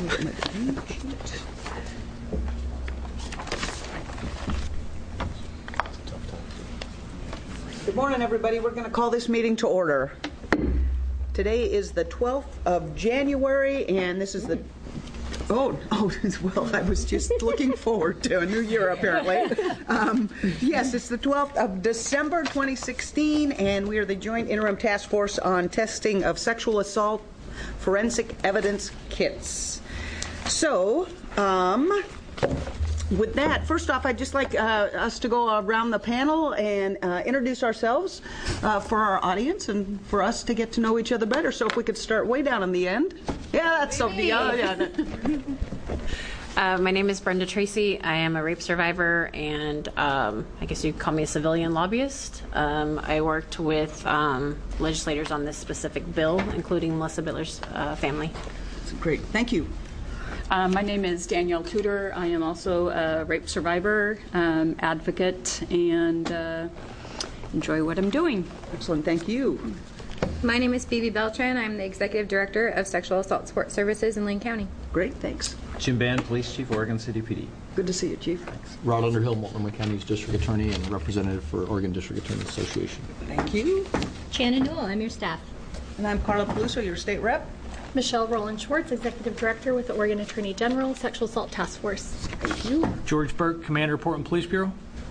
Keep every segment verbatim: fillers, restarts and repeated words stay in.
Good morning, everybody. We're going to call this meeting to order. Today is the twelfth of January, and this is the Oh, oh, well, I was just looking forward to a new year, apparently. Um, yes, it's the twelfth of December, twenty sixteen, and we are the Joint Interim Task Force on Testing of Sexual Assault Forensic Evidence Kits. So, um, with that, first off, I'd just like uh, us to go around the panel and uh, introduce ourselves uh, for our audience and for us to get to know each other better. So if we could start way down in the end. Yeah, that's so the uh, yeah. That. Uh, my name is Brenda Tracy. I am a rape survivor, and um, I guess you could call me a civilian lobbyist. Um, I worked with um, legislators on this specific bill, including Melissa Bitler's uh, family. That's great. Thank you. Um, my name is Danielle Tudor. I am also a rape survivor, um, advocate, and uh, enjoy what I'm doing. Excellent. Thank you. My name is Phoebe Beltran. I'm the Executive Director of Sexual Assault Support Services in Lane County. Great. Thanks. Jim Band, Police Chief, Oregon City P D. Good to see you, Chief. Thanks. Rod Underhill, Multnomah County's District Attorney and Representative for Oregon District Attorneys Association. Thank you. Shannon Newell, I'm your staff. And I'm Carla Peluso, your state rep. Michelle Rowland Schwartz, Executive Director with the Oregon Attorney General, Sexual Assault Task Force. Thank you. George Burke, Commander, Portland Police Bureau.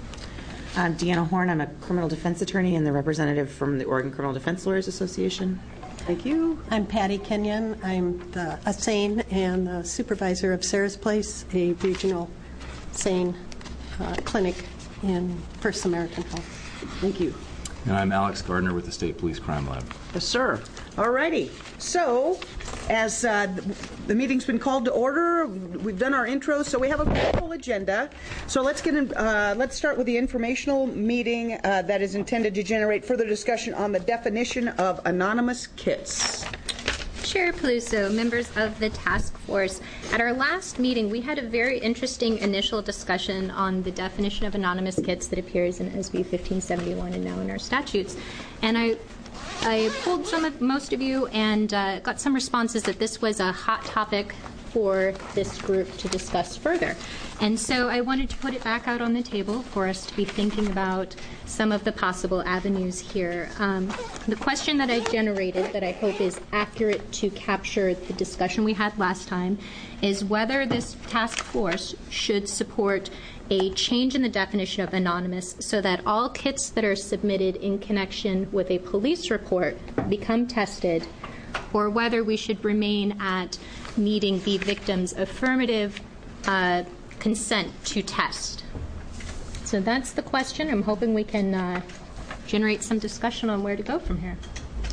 I'm Deanna Horn. I'm a criminal defense attorney and the representative from the Oregon Criminal Defense Lawyers Association. Thank you. I'm Patty Kenyon. I'm the, a SANE and the supervisor of Sarah's Place, a regional SANE uh, clinic in First Samaritan Health. Thank you. And I'm Alex Gardner with the State Police Crime Lab. Yes, sir. All righty. So, as uh, the meeting's been called to order, we've done our intros, so we have a full agenda. So let's get in, uh, let's start with the informational meeting uh, that is intended to generate further discussion on the definition of anonymous kits. Chair Peluso, members of the task force, at our last meeting we had a very interesting initial discussion on the definition of anonymous kits that appears in S B fifteen seventy-one and now in our statutes. And I I polled some of most of you and uh, got some responses that this was a hot topic for this group to discuss further. And so I wanted to put it back out on the table for us to be thinking about some of the possible avenues here. Um, the question that I generated that I hope is accurate to capture the discussion we had last time is whether this task force should support a change in the definition of anonymous so that all kits that are submitted in connection with a police report become tested, or whether we should remain at needing the victim's affirmative uh, consent to test. So that's the question. I'm hoping we can uh, generate some discussion on where to go from here.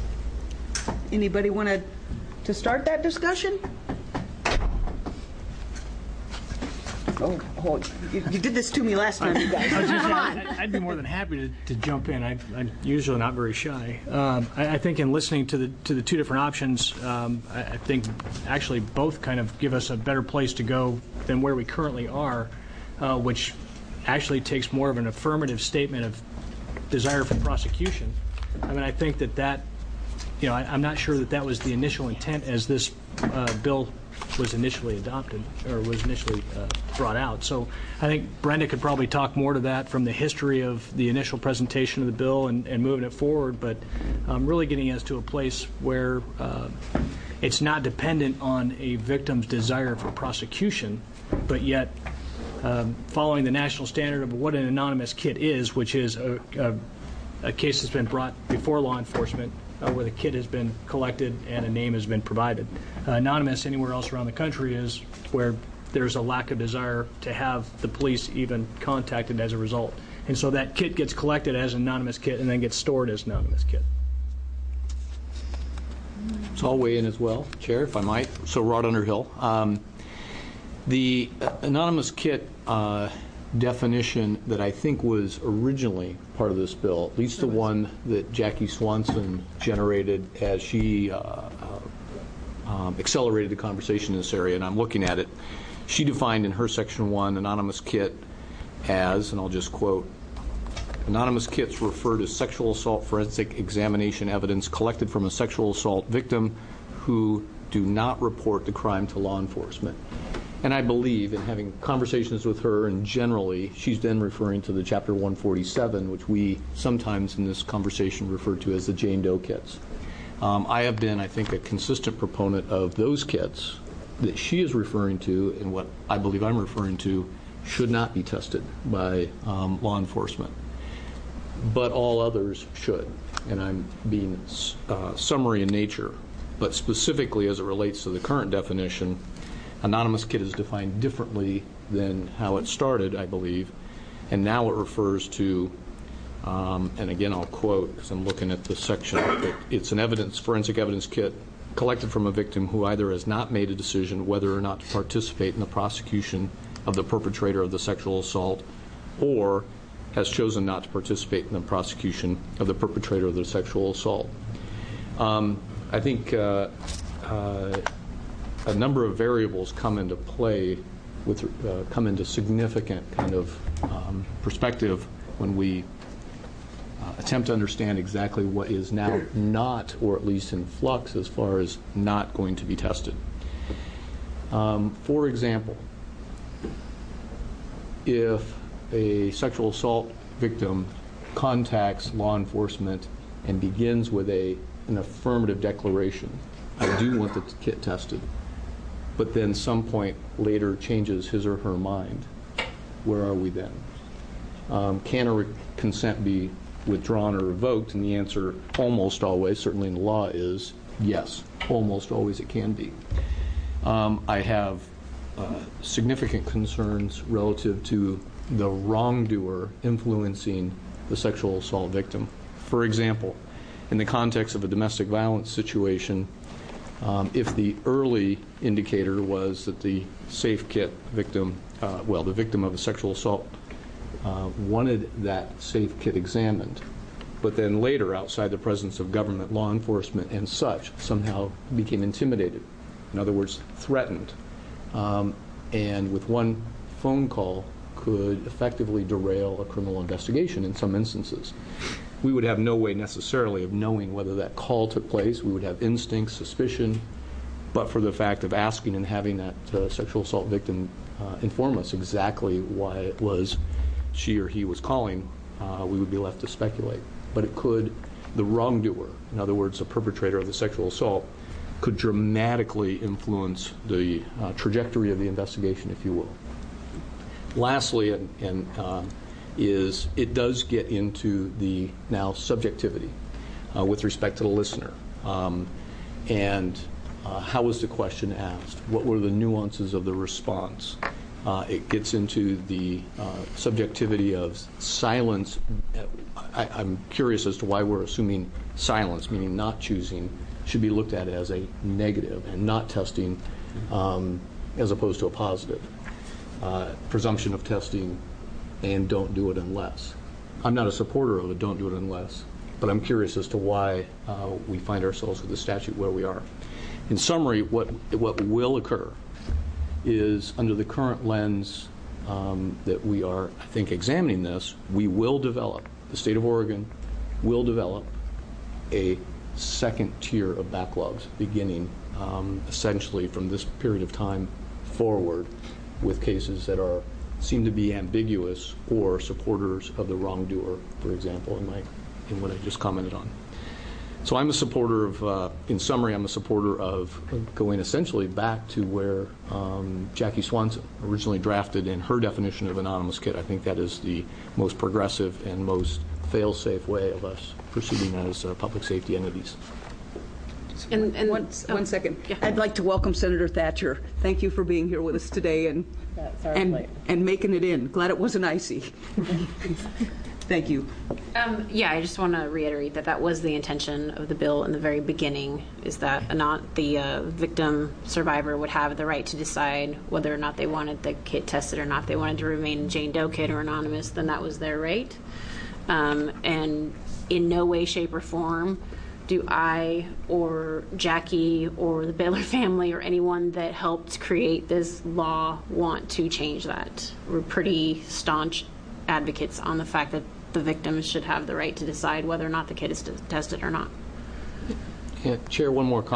Anybody want to to start that discussion? Oh, oh you, you did this to me last time, you guys. Come on. I'd be more than happy to, to jump in. I, I'm usually not very shy. Um, I, I think in listening to the to the two different options, um, I, I think actually both kind of give us a better place to go than where we currently are, uh, which actually takes more of an affirmative statement of desire for prosecution. I mean, I think that that, you know, I, I'm not sure that that was the initial intent as this uh, bill was initially adopted or was initially uh, brought out. So I think Brenda could probably talk more to that from the history of the initial presentation of the bill and, and moving it forward, but um, really getting us to a place where uh, it's not dependent on a victim's desire for prosecution, but yet um, following the national standard of what an anonymous kit is, which is a, a, a case that's been brought before law enforcement Uh, where the kit has been collected and a name has been provided. Uh, anonymous anywhere else around the country is where there's a lack of desire to have the police even contacted as a result. And so that kit gets collected as an anonymous kit and then gets stored as an anonymous kit. So I'll weigh in as well, Chair, if I might. So Rod Underhill. Um, the anonymous kit uh, definition that I think was originally part of this bill, at least the one that Jackie Swanson generated as she uh, uh, um, accelerated the conversation in this area, and I'm looking at it. She defined in her section one anonymous kit as, and I'll just quote, anonymous kits refer to sexual assault forensic examination evidence collected from a sexual assault victim who do not report the crime to law enforcement. And I believe, in having conversations with her, and generally, she's then referring to the Chapter one forty-seven, which we sometimes in this conversation refer to as the Jane Doe kits. Um, I have been, I think, a consistent proponent of those kits that she is referring to, and what I believe I'm referring to, should not be tested by um, law enforcement. But all others should. And I'm being uh, summary in nature. But specifically as it relates to the current definition, anonymous kit is defined differently than how it started, I believe. And now it refers to, um, and again I'll quote because I'm looking at the section, it, it's an evidence, forensic evidence kit collected from a victim who either has not made a decision whether or not to participate in the prosecution of the perpetrator of the sexual assault, or has chosen not to participate in the prosecution of the perpetrator of the sexual assault. Um, I think uh, uh, a number of variables come into play, with uh, come into significant kind of um, perspective when we uh, attempt to understand exactly what is now not, or at least in flux as far as not going to be tested. Um, for example, if a sexual assault victim contacts law enforcement and begins with a an affirmative declaration, I do want the kit tested, but then some point later changes his or her mind, where are we then? Um, can a re- consent be withdrawn or revoked? And the answer almost always, certainly in the law, is yes. Almost always it can be. Um, I have uh, significant concerns relative to the wrongdoer influencing the sexual assault victim. For example, in the context of a domestic violence situation, um, if the early indicator was that the safe kit victim, uh, well, the victim of a sexual assault uh, wanted that safe kit examined, but then later, outside the presence of government, law enforcement, and such, somehow became intimidated. In other words, threatened. Um, and with one phone call could effectively derail a criminal investigation in some instances. We would have no way necessarily of knowing whether that call took place. We would have instinct, suspicion, but for the fact of asking and having that uh, sexual assault victim uh, inform us exactly why it was she or he was calling, uh, we would be left to speculate. But it could, the wrongdoer, in other words, the perpetrator of the sexual assault, could dramatically influence the uh, trajectory of the investigation, if you will. Lastly, and, and uh, is it does get into the now subjectivity uh, with respect to the listener. Um, and uh, how was the question asked? What were the nuances of the response? Uh, it gets into the uh, subjectivity of silence. I, I'm curious as to why we're assuming silence, meaning not choosing, should be looked at as a negative and not testing um, as opposed to a positive. Uh, presumption of testing and don't do it unless. I'm not a supporter of a don't do it unless, but I'm curious as to why uh, we find ourselves with the statute where we are. In summary, what what will occur is, under the current lens um, that we are, I think, examining this, we will develop, the state of Oregon will develop a second tier of backlogs beginning um, essentially from this period of time forward, with cases that are seem to be ambiguous or supporters of the wrongdoer, for example, in my in what I just commented on. So I'm a supporter of, uh, in summary, I'm a supporter of going essentially back to where um, Jackie Swanson originally drafted in her definition of anonymous kit. I think that is the most progressive and most fail-safe way of us proceeding as uh, public safety entities. And, and one, oh, one second. yeah. I'd like to welcome Senator Thatcher. Thank you for being here with us today and and, and making it in. Glad it wasn't icy. Thank you. Um, yeah, I just want to reiterate that that was the intention of the bill in the very beginning, is that a not the uh, victim survivor would have the right to decide whether or not they wanted the kit tested or not. They wanted to remain Jane Doe kit or anonymous, then that was their right. Um, and in no way, shape, or form do I or Jackie or the Baylor family or anyone that helped create this law want to change that. We're pretty staunch advocates on the fact that the victims should have the right to decide whether or not the kit is t- tested or not. Yeah, Chair, one more comment.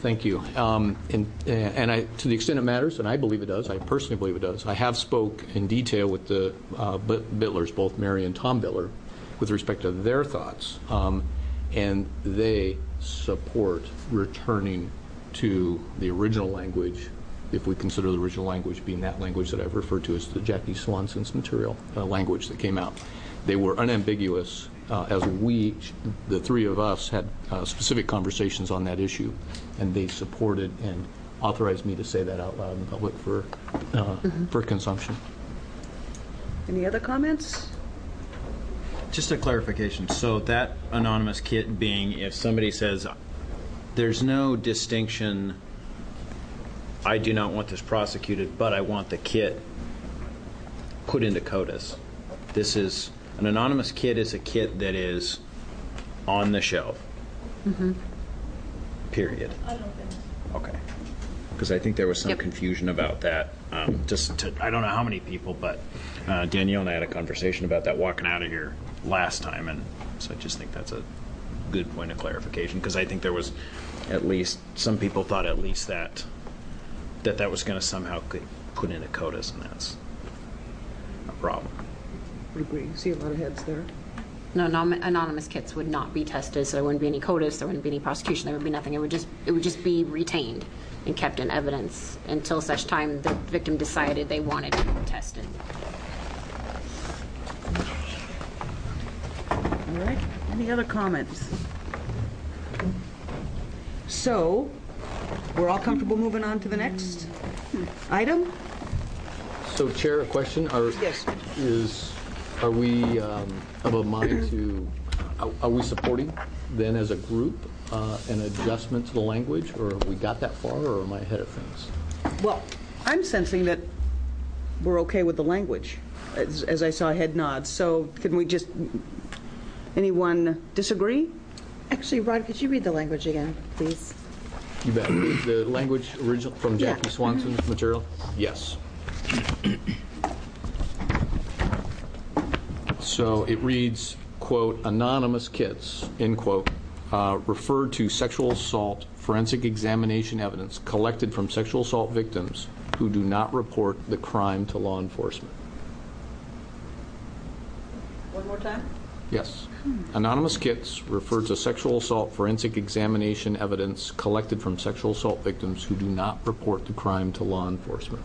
Thank you. Um, and, and I, to the extent it matters, and I believe it does, I personally believe it does, I have spoke in detail with the uh, Bittlers, both Mary and Tom Bittler, with respect to their thoughts. Um, and they support returning to the original language, if we consider the original language being that language that I've referred to as the Jackie Swanson's material uh, language that came out. They were unambiguous uh, as we, the three of us, had uh, specific conversations on that issue, and they supported and authorized me to say that out loud in public for, uh, mm-hmm. for consumption. Any other comments? Just a clarification. So that anonymous kit being, if somebody says, there's no distinction, I do not want this prosecuted, but I want the kit put into CODIS. This is, an anonymous kit is a kit that is on the shelf. Mm-hmm. Period. Okay. Because I think there was some Yep. confusion about that. Um, just to, I don't know how many people, but uh, Danielle and I had a conversation about that walking out of here last time, and so I just think that's a good point of clarification, because I think there was at least some people thought at least that that that was going to somehow get put into CODIS, and that's a problem. I agree. See a lot of heads there. No, non- anonymous kits would not be tested, so there wouldn't be any CODIS, there wouldn't be any prosecution, there would be nothing. It would just it would just be retained and kept in evidence until such time the victim decided they wanted to be tested. All right. Any other comments? So, we're all comfortable moving on to the next item? So, Chair, a question? Are, Yes. Is, are we um, of a mind to, are, are we supporting then as a group uh, an adjustment to the language, or have we got that far, or am I ahead of things? Well, I'm sensing that we're okay with the language, as, as I saw head nods. So can we just, anyone disagree? Actually, Rod, could you read the language again, please? You bet. The language original from Jackie Yeah. Swanson's material? Yes. So it reads, quote, anonymous kits, end quote, uh, refer to sexual assault forensic examination evidence collected from sexual assault victims who do not report the crime to law enforcement. One more time? Yes. Anonymous kits refer to sexual assault forensic examination evidence collected from sexual assault victims who do not report the crime to law enforcement.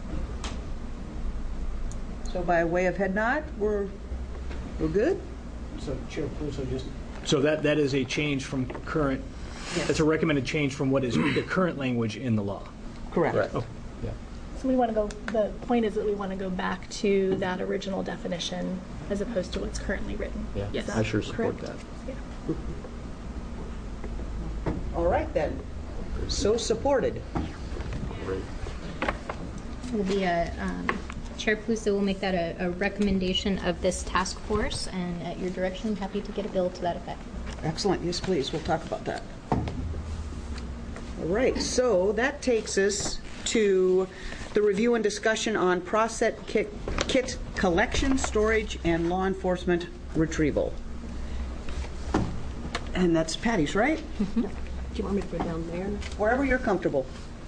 So by way of head nod, we're, we're good? So, Chair Peluso, just so that that is a change from current. Yes. That's a recommended change from what is the current language in the law. Correct. Correct. Oh. Yeah. So we want to go, the point is that we want to go back to that original definition as opposed to what's currently written. Yeah. Yes. I sure support Correct? that. Yeah. All right then. So supported. Great. Will be a, um, Chair Peluso will make that a, a recommendation of this task force, and at your direction, happy to get a bill to that effect. Excellent. Yes, please. We'll talk about that. All right. So that takes us to the review and discussion on process kit, kit collection, storage, and law enforcement retrieval. And that's Patty's, right? Do you want me to go down there? Wherever you're comfortable.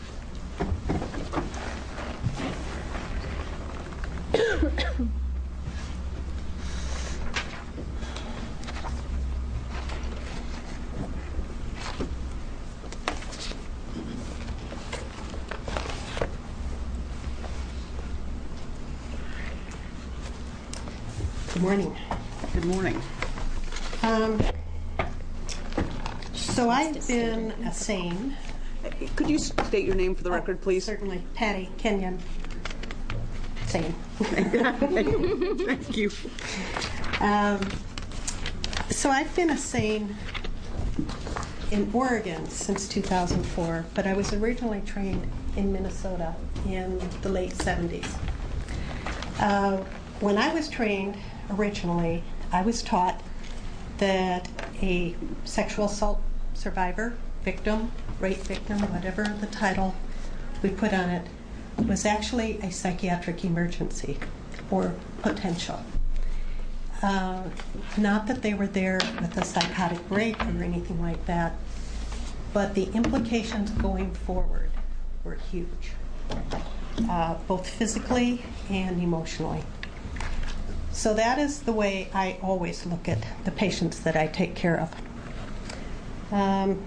Good morning. Good morning. Um, so I've been a SANE. Could you state your name for the record, please? Certainly. Patty Kenyon. SANE. Thank you. Um, so I've been a SANE in Oregon since two thousand four, but I was originally trained in Minnesota in the late seventies. Uh, when I was trained originally, I was taught that a sexual assault survivor, victim, rape victim, whatever the title we put on it, was actually a psychiatric emergency or potential. Uh, not that they were there with a psychotic break or anything like that, but the implications going forward were huge, uh, both physically and emotionally. So that is the way I always look at the patients that I take care of. Um,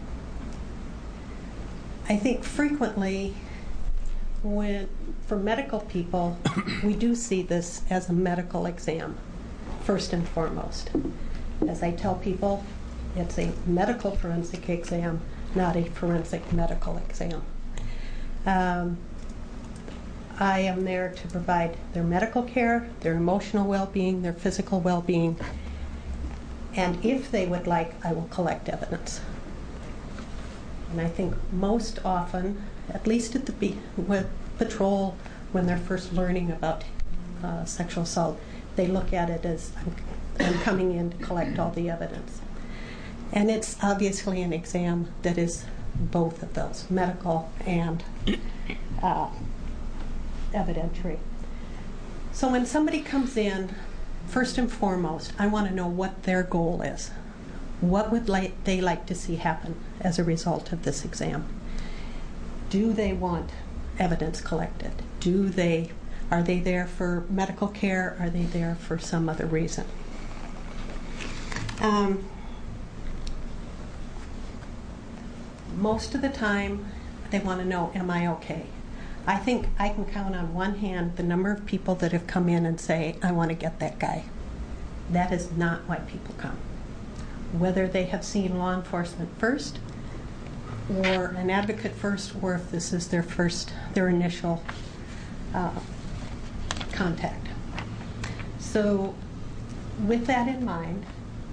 I think frequently, when for medical people, we do see this as a medical exam, first and foremost. As I tell people, it's a medical forensic exam, not a forensic medical exam. Um, I am there to provide their medical care, their emotional well-being, their physical well-being, and if they would like, I will collect evidence. And I think most often, at least at the be- with patrol, when they're first learning about uh, sexual assault, they look at it as I'm, I'm coming in to collect all the evidence. And it's obviously an exam that is both of those, medical and uh, evidentiary. So when somebody comes in, first and foremost, I want to know what their goal is. What would like, they like to see happen as a result of this exam? Do they want evidence collected? Do they, are they there for medical care? Are they there for some other reason? Um, most of the time, they want to know, am I okay? I think I can count on one hand the number of people that have come in and say, I want to get that guy. That is not why people come. Whether they have seen law enforcement first, or an advocate first, or if this is their first, their initial uh, contact. So with that in mind,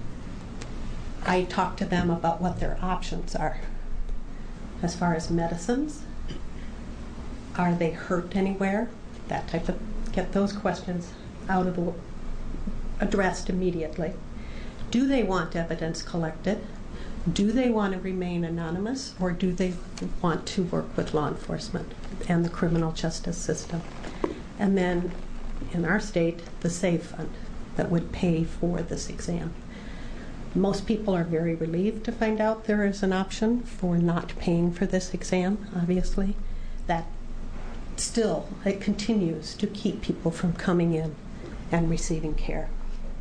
I talk to them about what their options are. As far as medicines, are they hurt anywhere? That type of, get those questions out of the, addressed immediately. Do they want evidence collected? Do they want to remain anonymous, or do they want to work with law enforcement and the criminal justice system? And then, in our state, the SAVE fund that would pay for this exam. Most people are very relieved to find out there is an option for not paying for this exam, obviously. That still, it continues to keep people from coming in and receiving care.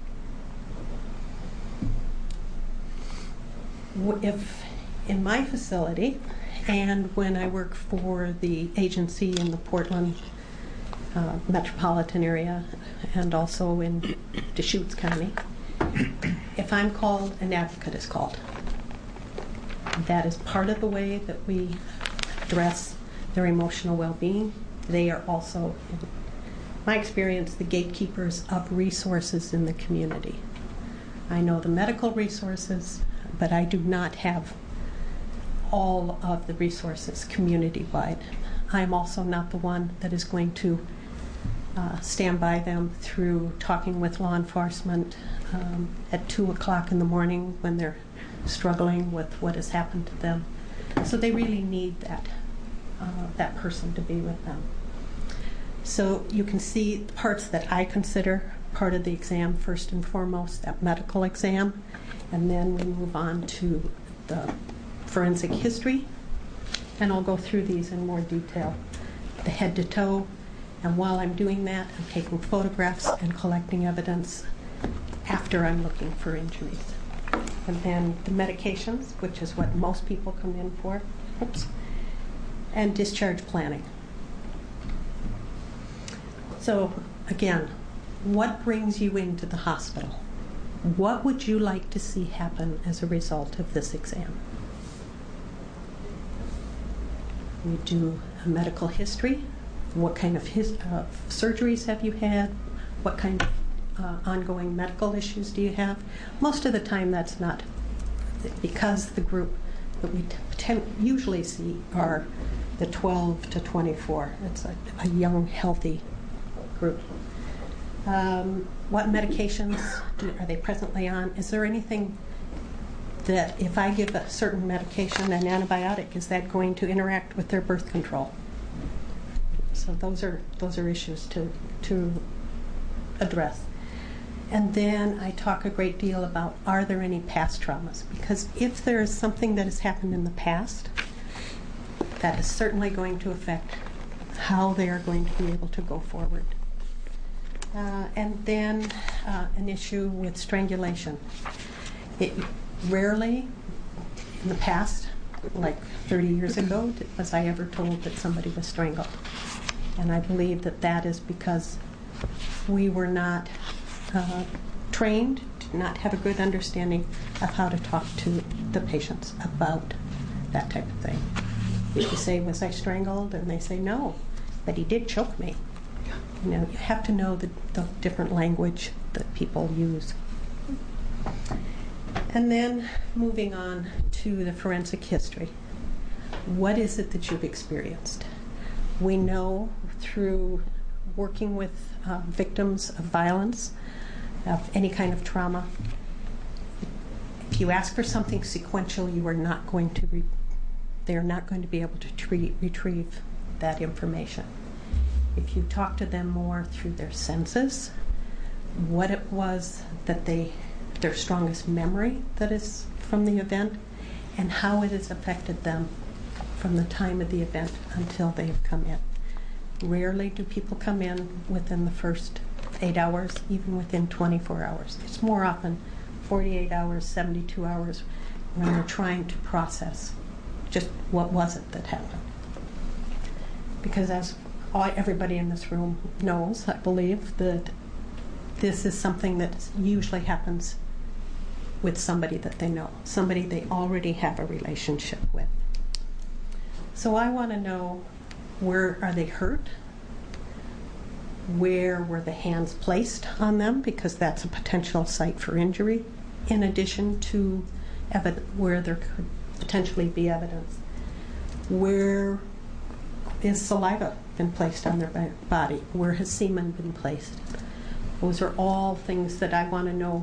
If in my facility, and when I work for the agency in the Portland uh, metropolitan area and also in Deschutes County, if I'm called, an advocate is called. That is part of the way that we address their emotional well-being. They are also, in my experience, the gatekeepers of resources in the community. I know the medical resources, but I do not have all of the resources community-wide. I'm also not the one that is going to uh, stand by them through talking with law enforcement um, at two o'clock in the morning when they're struggling with what has happened to them. So they really need that, uh, that person to be with them. So you can see the parts that I consider part of the exam, first and foremost, that medical exam, and then we move on to the forensic history, and I'll go through these in more detail, the head to toe, and while I'm doing that, I'm taking photographs and collecting evidence after I'm looking for injuries. And then the medications, which is what most people come in for, oops, and discharge planning. So again, what brings you into the hospital? What would you like to see happen as a result of this exam? We do a medical history. What kind of his, uh, surgeries have you had? What kind of uh, ongoing medical issues do you have? Most of the time that's not, because the group that we tend, usually see are the twelve to twenty-four. It's a, a young, healthy group. Um, what medications do, are they presently on? Is there anything that if I give a certain medication, an antibiotic, is that going to interact with their birth control? So those are those are issues to to address. And then I talk a great deal about, are there any past traumas? Because if there is something that has happened in the past, that is certainly going to affect how they are going to be able to go forward. Uh, and then uh, an issue with strangulation. It rarely, in the past, like thirty years ago, was I ever told that somebody was strangled. And I believe that that is because we were not uh, trained, did not have a good understanding of how to talk to the patients about that type of thing. If you say, was I strangled? And they say, no, but he did choke me. You know, you have to know the, the different language that people use. And then moving on to the forensic history. What is it that you've experienced? We know through working with uh, victims of violence, of any kind of trauma, if you ask for something sequential, you are not going to, re- they are not going to be able to treat, retrieve that information. If you talk to them more through their senses, what it was that they, their strongest memory that is from the event, and how it has affected them from the time of the event until they've come in. Rarely do people come in within the first eight hours, even within twenty-four hours. It's more often forty-eight hours, seventy-two hours, when they're trying to process just what was it that happened. Because as all, everybody in this room knows, I believe, that this is something that usually happens with somebody that they know, somebody they already have a relationship with. So I want to know, where are they hurt? Where were the hands placed on them? Because that's a potential site for injury, in addition to evid- where there could potentially be evidence. Where is saliva been placed on their body? Where has semen been placed? Those are all things that I want to know,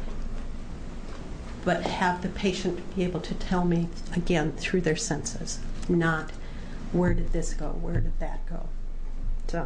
but have the patient be able to tell me, again, through their senses, not where did this go, where did that go. So,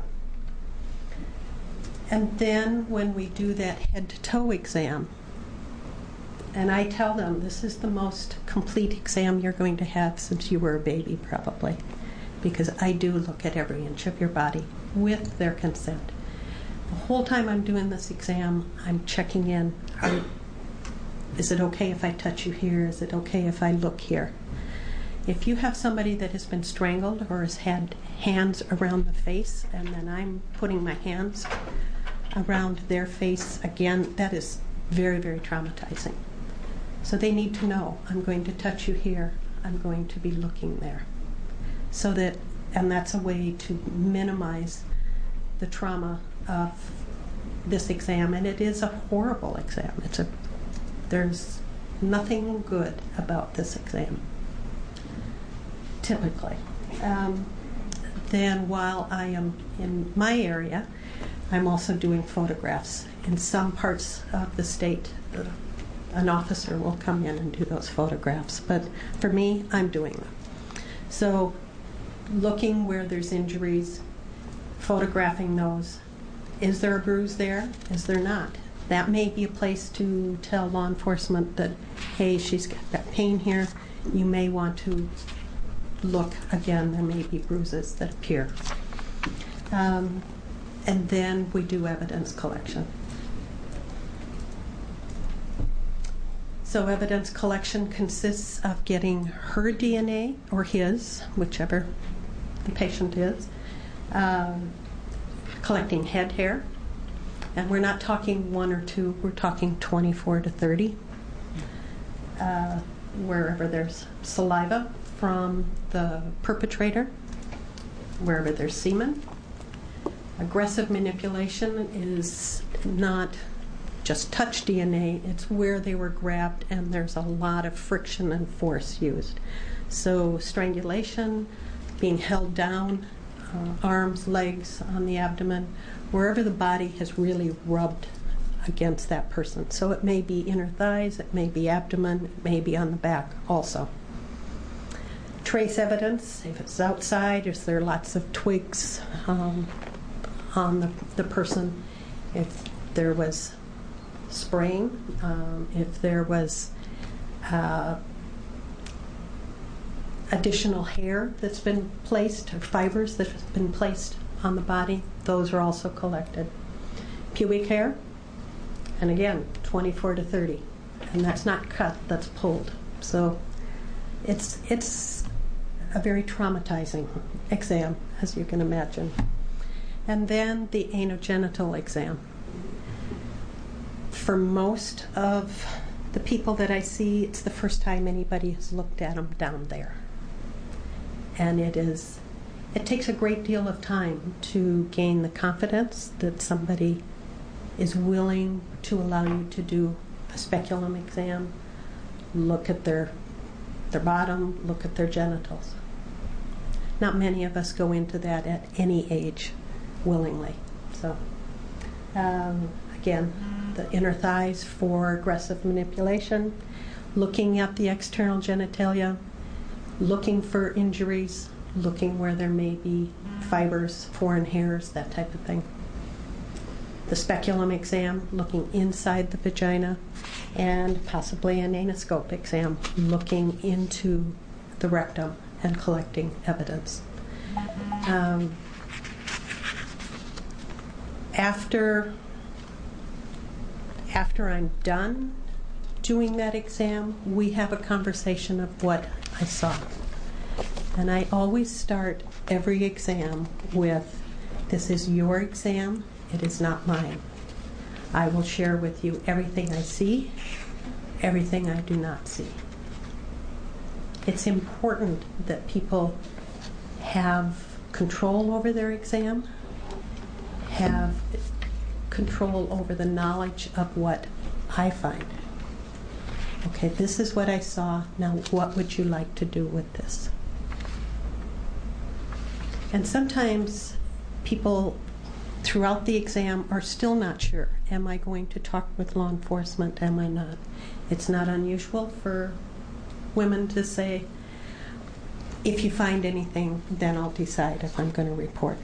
and then when we do that head-to-toe exam, and I tell them this is the most complete exam you're going to have since you were a baby, probably, because I do look at every inch of your body with their consent. The whole time I'm doing this exam, I'm checking in. Are, is it okay if I touch you here? Is it okay if I look here? If you have somebody that has been strangled or has had hands around the face, and then I'm putting my hands around their face, again, that is very, very traumatizing. So they need to know, I'm going to touch you here, I'm going to be looking there. So that, and that's a way to minimize the trauma of this exam, and it is a horrible exam. It's a, there's nothing good about this exam, typically. Um, then while I am in my area, I'm also doing photographs. In some parts of the state, uh, an officer will come in and do those photographs, but for me, I'm doing them. So looking where there's injuries, photographing those. Is there a bruise there? Is there not? That may be a place to tell law enforcement that, hey, she's got pain here. You may want to look again. There may be bruises that appear. Um, and then we do evidence collection. So evidence collection consists of getting her D N A, or his, whichever the patient is, um, collecting head hair, and we're not talking one or two, we're talking twenty-four to thirty. Uh, wherever there's saliva from the perpetrator, wherever there's semen. Aggressive manipulation is not just touch D N A, it's where they were grabbed, and there's a lot of friction and force used. So strangulation, being held down, uh, arms, legs, on the abdomen, wherever the body has really rubbed against that person. So it may be inner thighs, it may be abdomen, it may be on the back also. Trace evidence, if it's outside, is there lots of twigs um, on the, the person? If there was spraying, um, if there was uh, additional hair that's been placed, or fibers that have been placed on the body, those are also collected. Pubic hair, and again, twenty-four to thirty, and that's not cut, that's pulled. So it's it's a very traumatizing exam, as you can imagine. And then the anogenital exam. For most of the people that I see, it's the first time anybody has looked at them down there. And it is, it takes a great deal of time to gain the confidence that somebody is willing to allow you to do a speculum exam, look at their, their bottom, look at their genitals. Not many of us go into that at any age willingly. So, um, again, the inner thighs for aggressive manipulation, looking at the external genitalia, looking for injuries, looking where there may be fibers, foreign hairs, that type of thing. The speculum exam, looking inside the vagina, and possibly an anoscope exam, looking into the rectum and collecting evidence. Um, after, after I'm done doing that exam, we have a conversation of what I saw. And I always start every exam with, this is your exam, it is not mine. I will share with you everything I see, everything I do not see. It's important that people have control over their exam, have control over the knowledge of what I find. Okay, this is what I saw. Now, what would you like to do with this? And sometimes people throughout the exam are still not sure. Am I going to talk with law enforcement? Am I not? It's not unusual for women to say, if you find anything, then I'll decide if I'm going to report.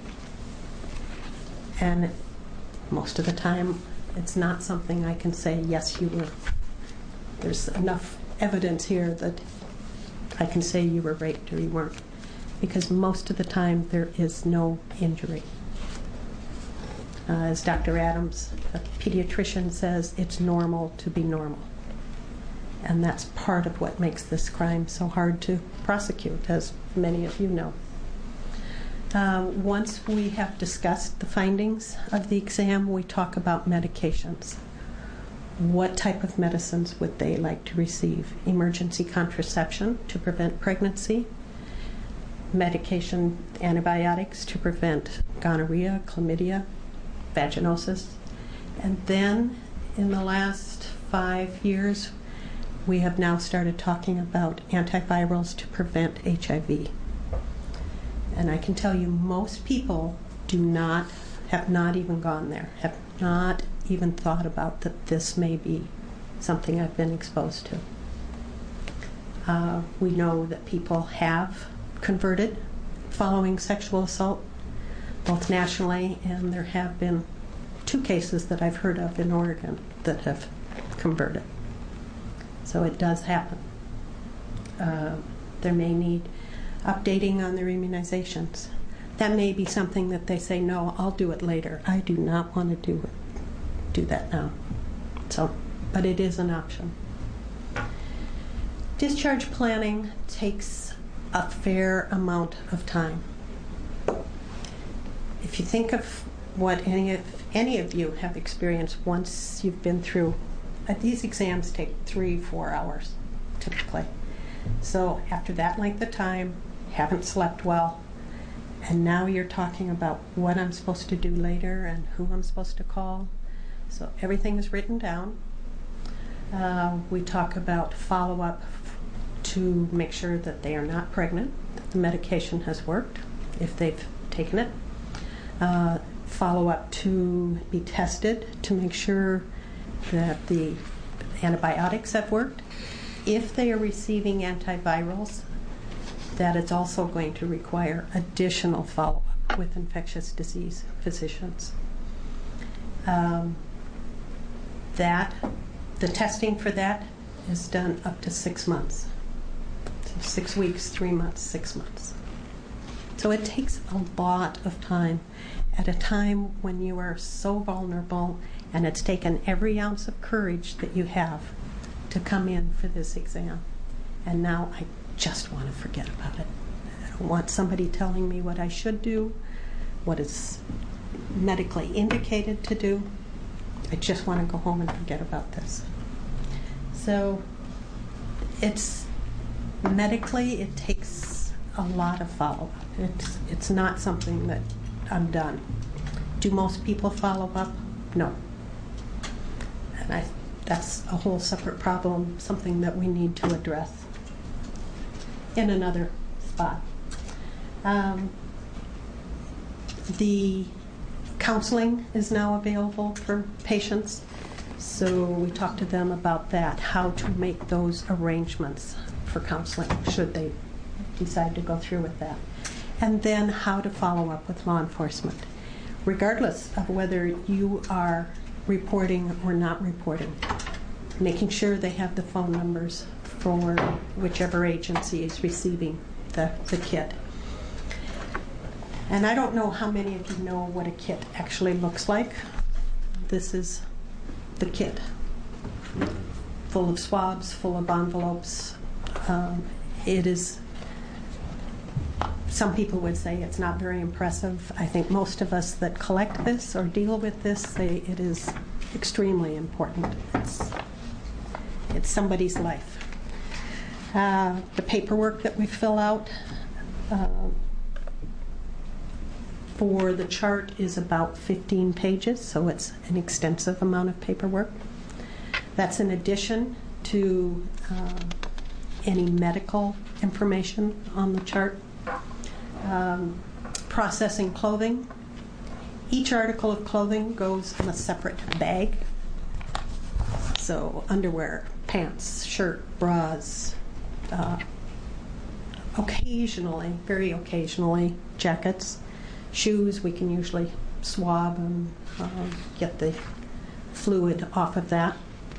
And most of the time, it's not something I can say, yes, you were. There's enough evidence here that I can say you were raped or you weren't. Because most of the time, there is no injury. Uh, as Doctor Adams, a pediatrician, says, it's normal to be normal. And that's part of what makes this crime so hard to prosecute, as many of you know. Uh, once we have discussed the findings of the exam, we talk about medications. What type of medicines would they like to receive? Emergency contraception to prevent pregnancy, medication, antibiotics to prevent gonorrhea, chlamydia, vaginosis. And then in the last five years, we have now started talking about antivirals to prevent H I V. And I can tell you most people do not, have not even gone there, have not even thought about that this may be something I've been exposed to. Uh, we know that people have converted following sexual assault, both nationally, and there have been two cases that I've heard of in Oregon that have converted. So it does happen. Uh, there may need updating on their immunizations. That may be something that they say, no, I'll do it later. I do not want to do it, do that now. So, but it is an option. Discharge planning takes a fair amount of time. If you think of what any of, any of you have experienced once you've been through, uh, these exams take three, four hours typically. So after that length of time, haven't slept well, and now you're talking about what I'm supposed to do later and who I'm supposed to call. So everything is written down. Uh, we talk about follow-up to make sure that they are not pregnant, that the medication has worked, if they've taken it. Uh, follow-up to be tested to make sure that the antibiotics have worked. If they are receiving antivirals, that it's also going to require additional follow-up with infectious disease physicians. Um, that, the testing for that is done up to six months. So six weeks, three months, six months. So it takes a lot of time at a time when you are so vulnerable, and it's taken every ounce of courage that you have to come in for this exam. And now I just want to forget about it. I don't want somebody telling me what I should do, what is medically indicated to do. I just want to go home and forget about this. So it's medically, it takes a lot of follow-up. It's, it's not something that I'm done. Do most people follow up? No. And I, that's a whole separate problem, something that we need to address in another spot. Um, the counseling is now available for patients, so we talked to them about that, how to make those arrangements for counseling should they decide to go through with that. And then how to follow up with law enforcement, regardless of whether you are reporting or not reporting, making sure they have the phone numbers for whichever agency is receiving the, the kit. And I don't know how many of you know what a kit actually looks like. This is the kit, full of swabs, full of envelopes. Um, it is, some people would say it's not very impressive. I think most of us that collect this or deal with this say it is extremely important. It's, it's somebody's life. Uh, the paperwork that we fill out uh, for the chart is about fifteen pages, so it's an extensive amount of paperwork. That's in addition to uh, any medical information on the chart. Um, processing clothing. Each article of clothing goes in a separate bag. So underwear, pants, shirt, bras, uh, occasionally, very occasionally, jackets. Shoes, we can usually swab and uh, get the fluid off of that.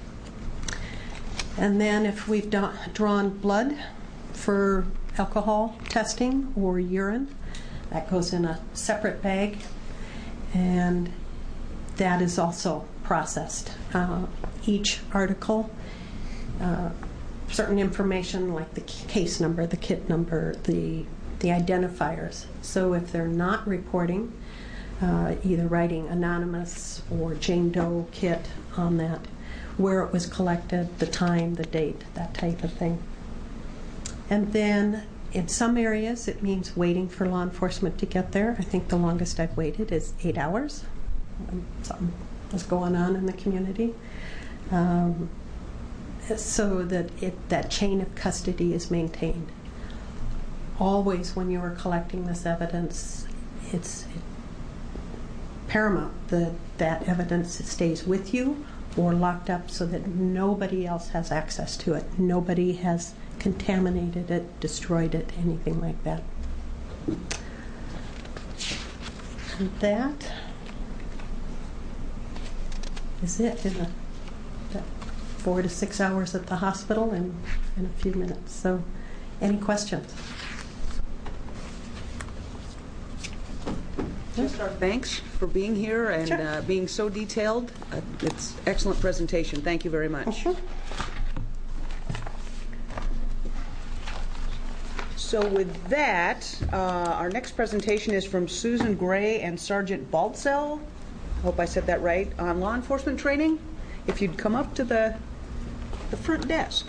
And then if we've do- drawn blood for alcohol testing or urine, that goes in a separate bag, and that is also processed. Uh, each article, uh, certain information like the case number, the kit number, the the identifiers. So if they're not reporting, uh, either writing anonymous or Jane Doe kit on that, where it was collected, the time, the date, that type of thing. And then in some areas it means waiting for law enforcement to get there. I think the longest I've waited is eight hours. Something was going on in the community. Um, so that it, that chain of custody is maintained. Always when you are collecting this evidence, it's it, paramount that that evidence stays with you or locked up so that nobody else has access to it. Nobody has contaminated it, destroyed it, anything like that. And that is it in a, that four to six hours at the hospital in, in a few minutes. So any questions? Just our thanks for being here and Sure. uh, being so detailed. Uh, it's excellent presentation. Thank you very much. Uh-huh. So with that, uh, our next presentation is from Susan Gray and Sergeant Baltzell. Hope I said that right. On law enforcement training. If you'd come up to the the front desk.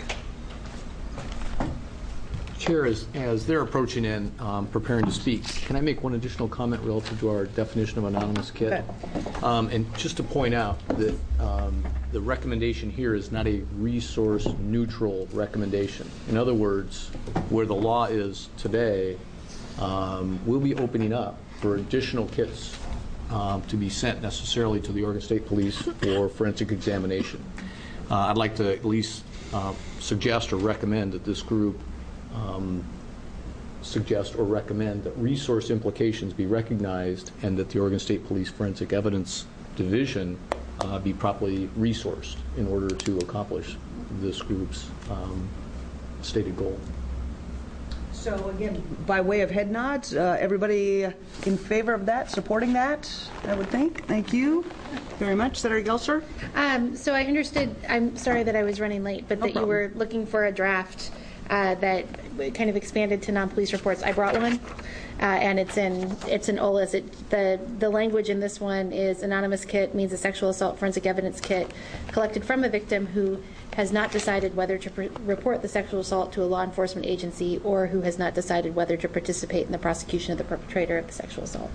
Chair, as, as they're approaching in, um, preparing to speak, can I make one additional comment relative to our definition of anonymous kit? Okay. Um, and just to point out that um, the recommendation here is not a resource-neutral recommendation. In other words, where the law is today, um, we'll be opening up for additional kits um, to be sent necessarily to the Oregon State Police for forensic examination. Uh, I'd like to at least uh, suggest or recommend that this group Um, suggest or recommend that resource implications be recognized and that the Oregon State Police Forensic Evidence Division uh, be properly resourced in order to accomplish this group's um, stated goal. So again, by way of head nods, uh, everybody in favor of that, supporting that, I would think. Thank you very much. Senator Gelser? Um, so I understood, I'm sorry that I was running late, but No that problem. you were looking for a draft uh, that kind of expanded to non-police reports. I brought one, uh, and it's in it's in O L A S. It, the, the language in this one is anonymous kit means a sexual assault forensic evidence kit collected from a victim who has not decided whether to pr- report the sexual assault to a law enforcement agency or who has not decided whether to participate in the prosecution of the perpetrator of the sexual assault.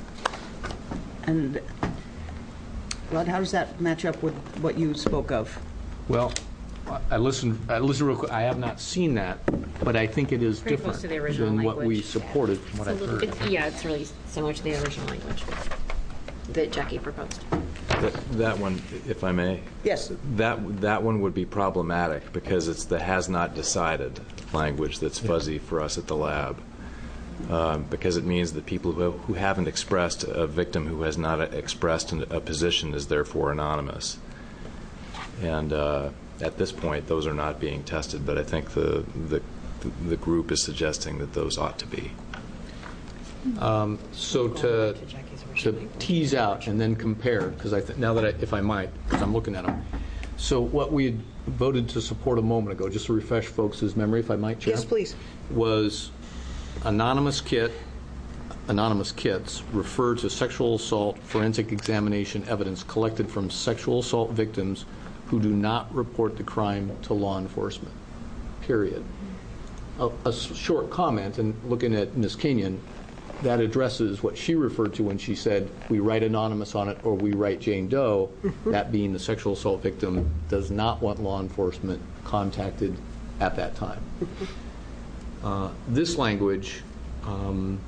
And Rod, how does that match up with what you spoke of? Well, I listened, I listened real quick. I have not seen that, but I think it is Pretty different close to the original than what we language. supported from what I've heard. It's, yeah, it's really similar to the original language that Jackie proposed. That, that one, if I may. Yes. That that one would be problematic because it's the has not decided language that's fuzzy for us at the lab. Um, because it means that people who, who haven't expressed, a victim who has not expressed a position is therefore anonymous. And uh, at this point, those are not being tested, but I think the, the, the group is suggesting that those ought to be. Um, so to, to tease out and then compare, because I th- now that I, if I might, because I'm looking at them. So what we had voted to support a moment ago, just to refresh folks' memory, if I might, Chair. Yes, please. Was anonymous kit, anonymous kits refer to sexual assault forensic examination evidence collected from sexual assault victims who do not report the crime to law enforcement, period. A, a short comment, and looking at Miz Kenyon, that addresses what she referred to when she said we write anonymous on it or we write Jane Doe, that being the sexual assault victim does not want law enforcement contacted at that time. Uh, this language um,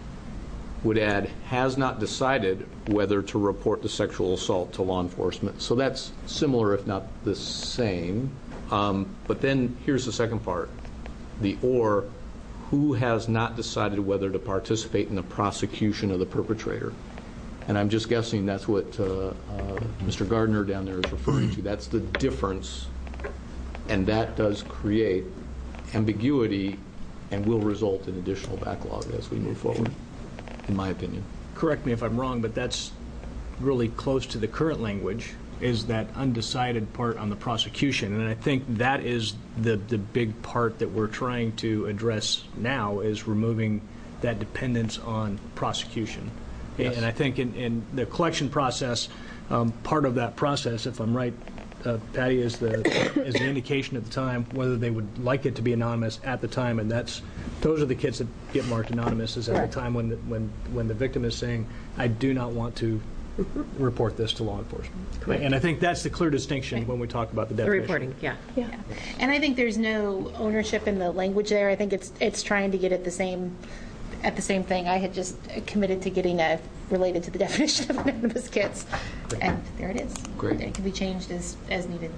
would add has not decided whether to report the sexual assault to law enforcement. So that's similar if not the same. Um, but then here's the second part, the or who has not decided whether to participate in the prosecution of the perpetrator. And I'm just guessing that's what uh, uh, Mister Gardner down there is referring to. That's the difference, and that does create ambiguity and will result in additional backlog as we move forward, in my opinion. Correct me if I'm wrong, but that's really close to the current language, is that undecided part on the prosecution. And I think that is the, the big part that we're trying to address now, is removing that dependence on prosecution. Yes. And I think in, in the collection process, um, part of that process, if I'm right, uh, Patty, is the is the indication at the time whether they would like it to be anonymous at the time, and that's those are the kits that get marked anonymous, is at Correct. the time when the, when when the victim is saying, I do not want to report this to law enforcement. Correct. And I think that's the clear distinction when we talk about the The definition. reporting, yeah. Yeah. And I think there's no ownership in the language there. I think it's it's trying to get at the same at the same thing. I had just committed to getting a related to the definition of anonymous kits, and there it is. Great. It can be changed as as needed.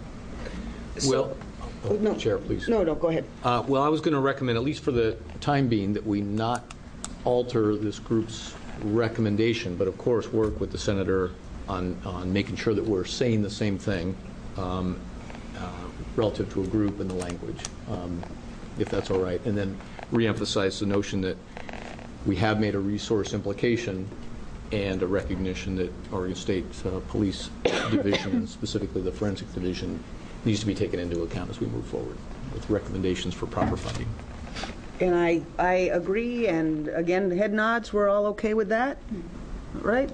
Well, oh, no. Chair, please. No, no, go ahead. Uh, well, I was going to recommend, at least for the time being, that we not alter this group's recommendation, but of course work with the senator on, on making sure that we're saying the same thing um, uh, relative to a group and the language, um, if that's all right. And then reemphasize the notion that we have made a resource implication and a recognition that Oregon State uh, Police Division, and specifically the Forensic Division, needs to be taken into account as we move forward with recommendations for proper funding. And I, I agree, and again, head nods, we're all okay with that? Right?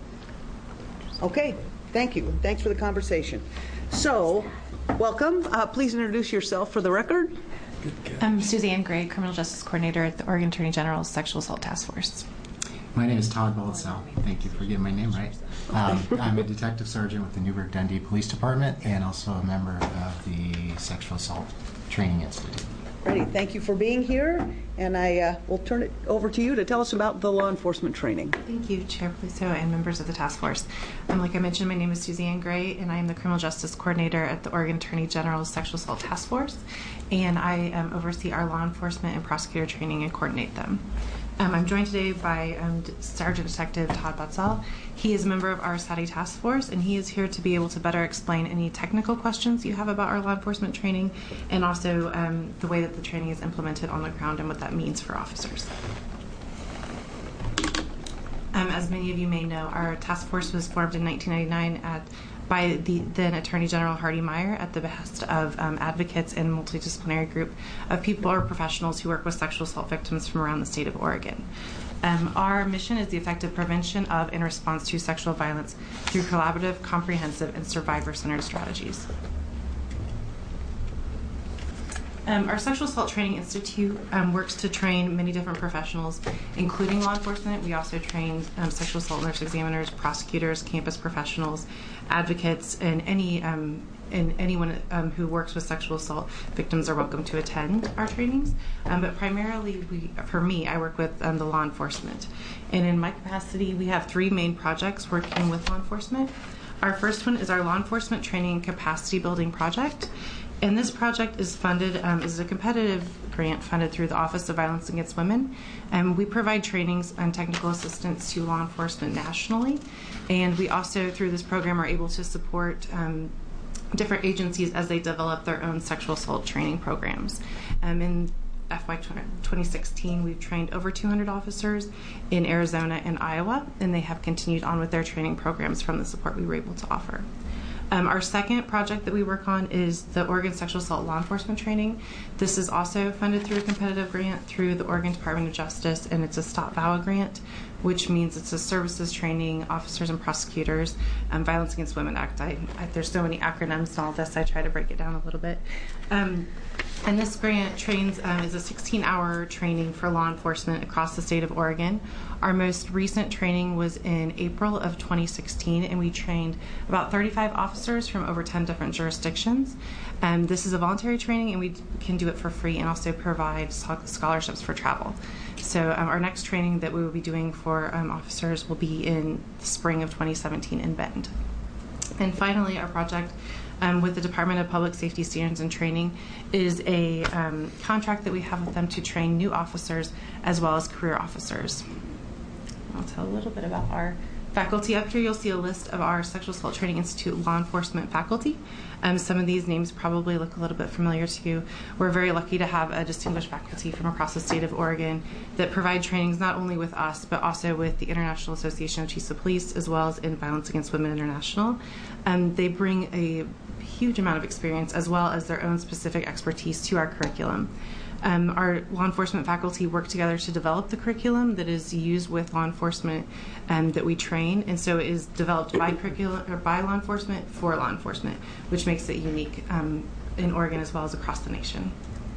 Okay, thank you. Thanks for the conversation. So, welcome. Uh, please introduce yourself for the record. I'm Suzanne Gray, Criminal Justice Coordinator at the Oregon Attorney General's Sexual Assault Task Force. My name is Todd Bolitzel. Thank you for getting my name right. Um, I'm a detective sergeant with the Newburgh-Dundee Police Department and also a member of the Sexual Assault Training Institute. Ready. Thank you for being here. And I uh, will turn it over to you to tell us about the law enforcement training. Thank you, Chair Peluso and members of the task force. Um, like I mentioned, my name is Suzanne Gray, and I am the Criminal Justice Coordinator at the Oregon Attorney General's Sexual Assault Task Force, and I um, oversee our law enforcement and prosecutor training and coordinate them. Um, I'm joined today by um, Sergeant Detective Todd Butzel. He is a member of our S A T I task force, and he is here to be able to better explain any technical questions you have about our law enforcement training, and also um, the way that the training is implemented on the ground and what that means for officers. Um, as many of you may know, our task force was formed in nineteen ninety-nine at by the then Attorney General Hardy Meyer at the behest of um, advocates and multidisciplinary group of people or professionals who work with sexual assault victims from around the state of Oregon. Um, our mission is the effective prevention of and response to sexual violence through collaborative, comprehensive, and survivor-centered strategies. Um, our Sexual Assault Training Institute um, works to train many different professionals, including law enforcement. We also train um, sexual assault nurse examiners, prosecutors, campus professionals, advocates, and any um, and anyone um, who works with sexual assault victims are welcome to attend our trainings. Um, but primarily, we, for me, I work with um, the law enforcement. And in my capacity, we have three main projects working with law enforcement. Our first one is our Law Enforcement Training and Capacity Building Project. And this project is funded, um, is a competitive grant funded through the Office of Violence Against Women. And we provide trainings and technical assistance to law enforcement nationally. And we also, through this program, are able to support um, different agencies as they develop their own sexual assault training programs. Um, in F Y twenty sixteen, we've trained over two hundred officers in Arizona and Iowa, and they have continued on with their training programs from the support we were able to offer. Um, our second project that we work on is the Oregon Sexual Assault Law Enforcement Training. This is also funded through a competitive grant through the Oregon Department of Justice, and it's a STOP V A W A grant, which means it's a services training officers and prosecutors, um, Violence Against Women Act. I, I, there's so many acronyms in all this, I try to break it down a little bit. Um, and this grant trains um, is a sixteen hour training for law enforcement across the state of Oregon. Our most recent training was in April of twenty sixteen, and we trained about thirty-five officers from over ten different jurisdictions. Um, this is a voluntary training, and we can do it for free and also provide scholarships for travel. So um, our next training that we will be doing for um, officers will be in the spring of twenty seventeen in Bend. And finally, our project Um, with the Department of Public Safety Standards and Training is a um, contract that we have with them to train new officers as well as career officers. I'll tell a little bit about our faculty. Up here you'll see a list of our Sexual Assault Training Institute law enforcement faculty. Um, some of these names probably look a little bit familiar to you. We're very lucky to have a distinguished faculty from across the state of Oregon that provide trainings not only with us but also with the International Association of Chiefs of Police as well as in Violence Against Women International. Um, they bring a huge amount of experience as well as their own specific expertise to our curriculum. Um, our law enforcement faculty work together to develop the curriculum that is used with law enforcement um, that we train, and so it is developed by curriculum or by law enforcement for law enforcement, which makes it unique um, in Oregon as well as across the nation.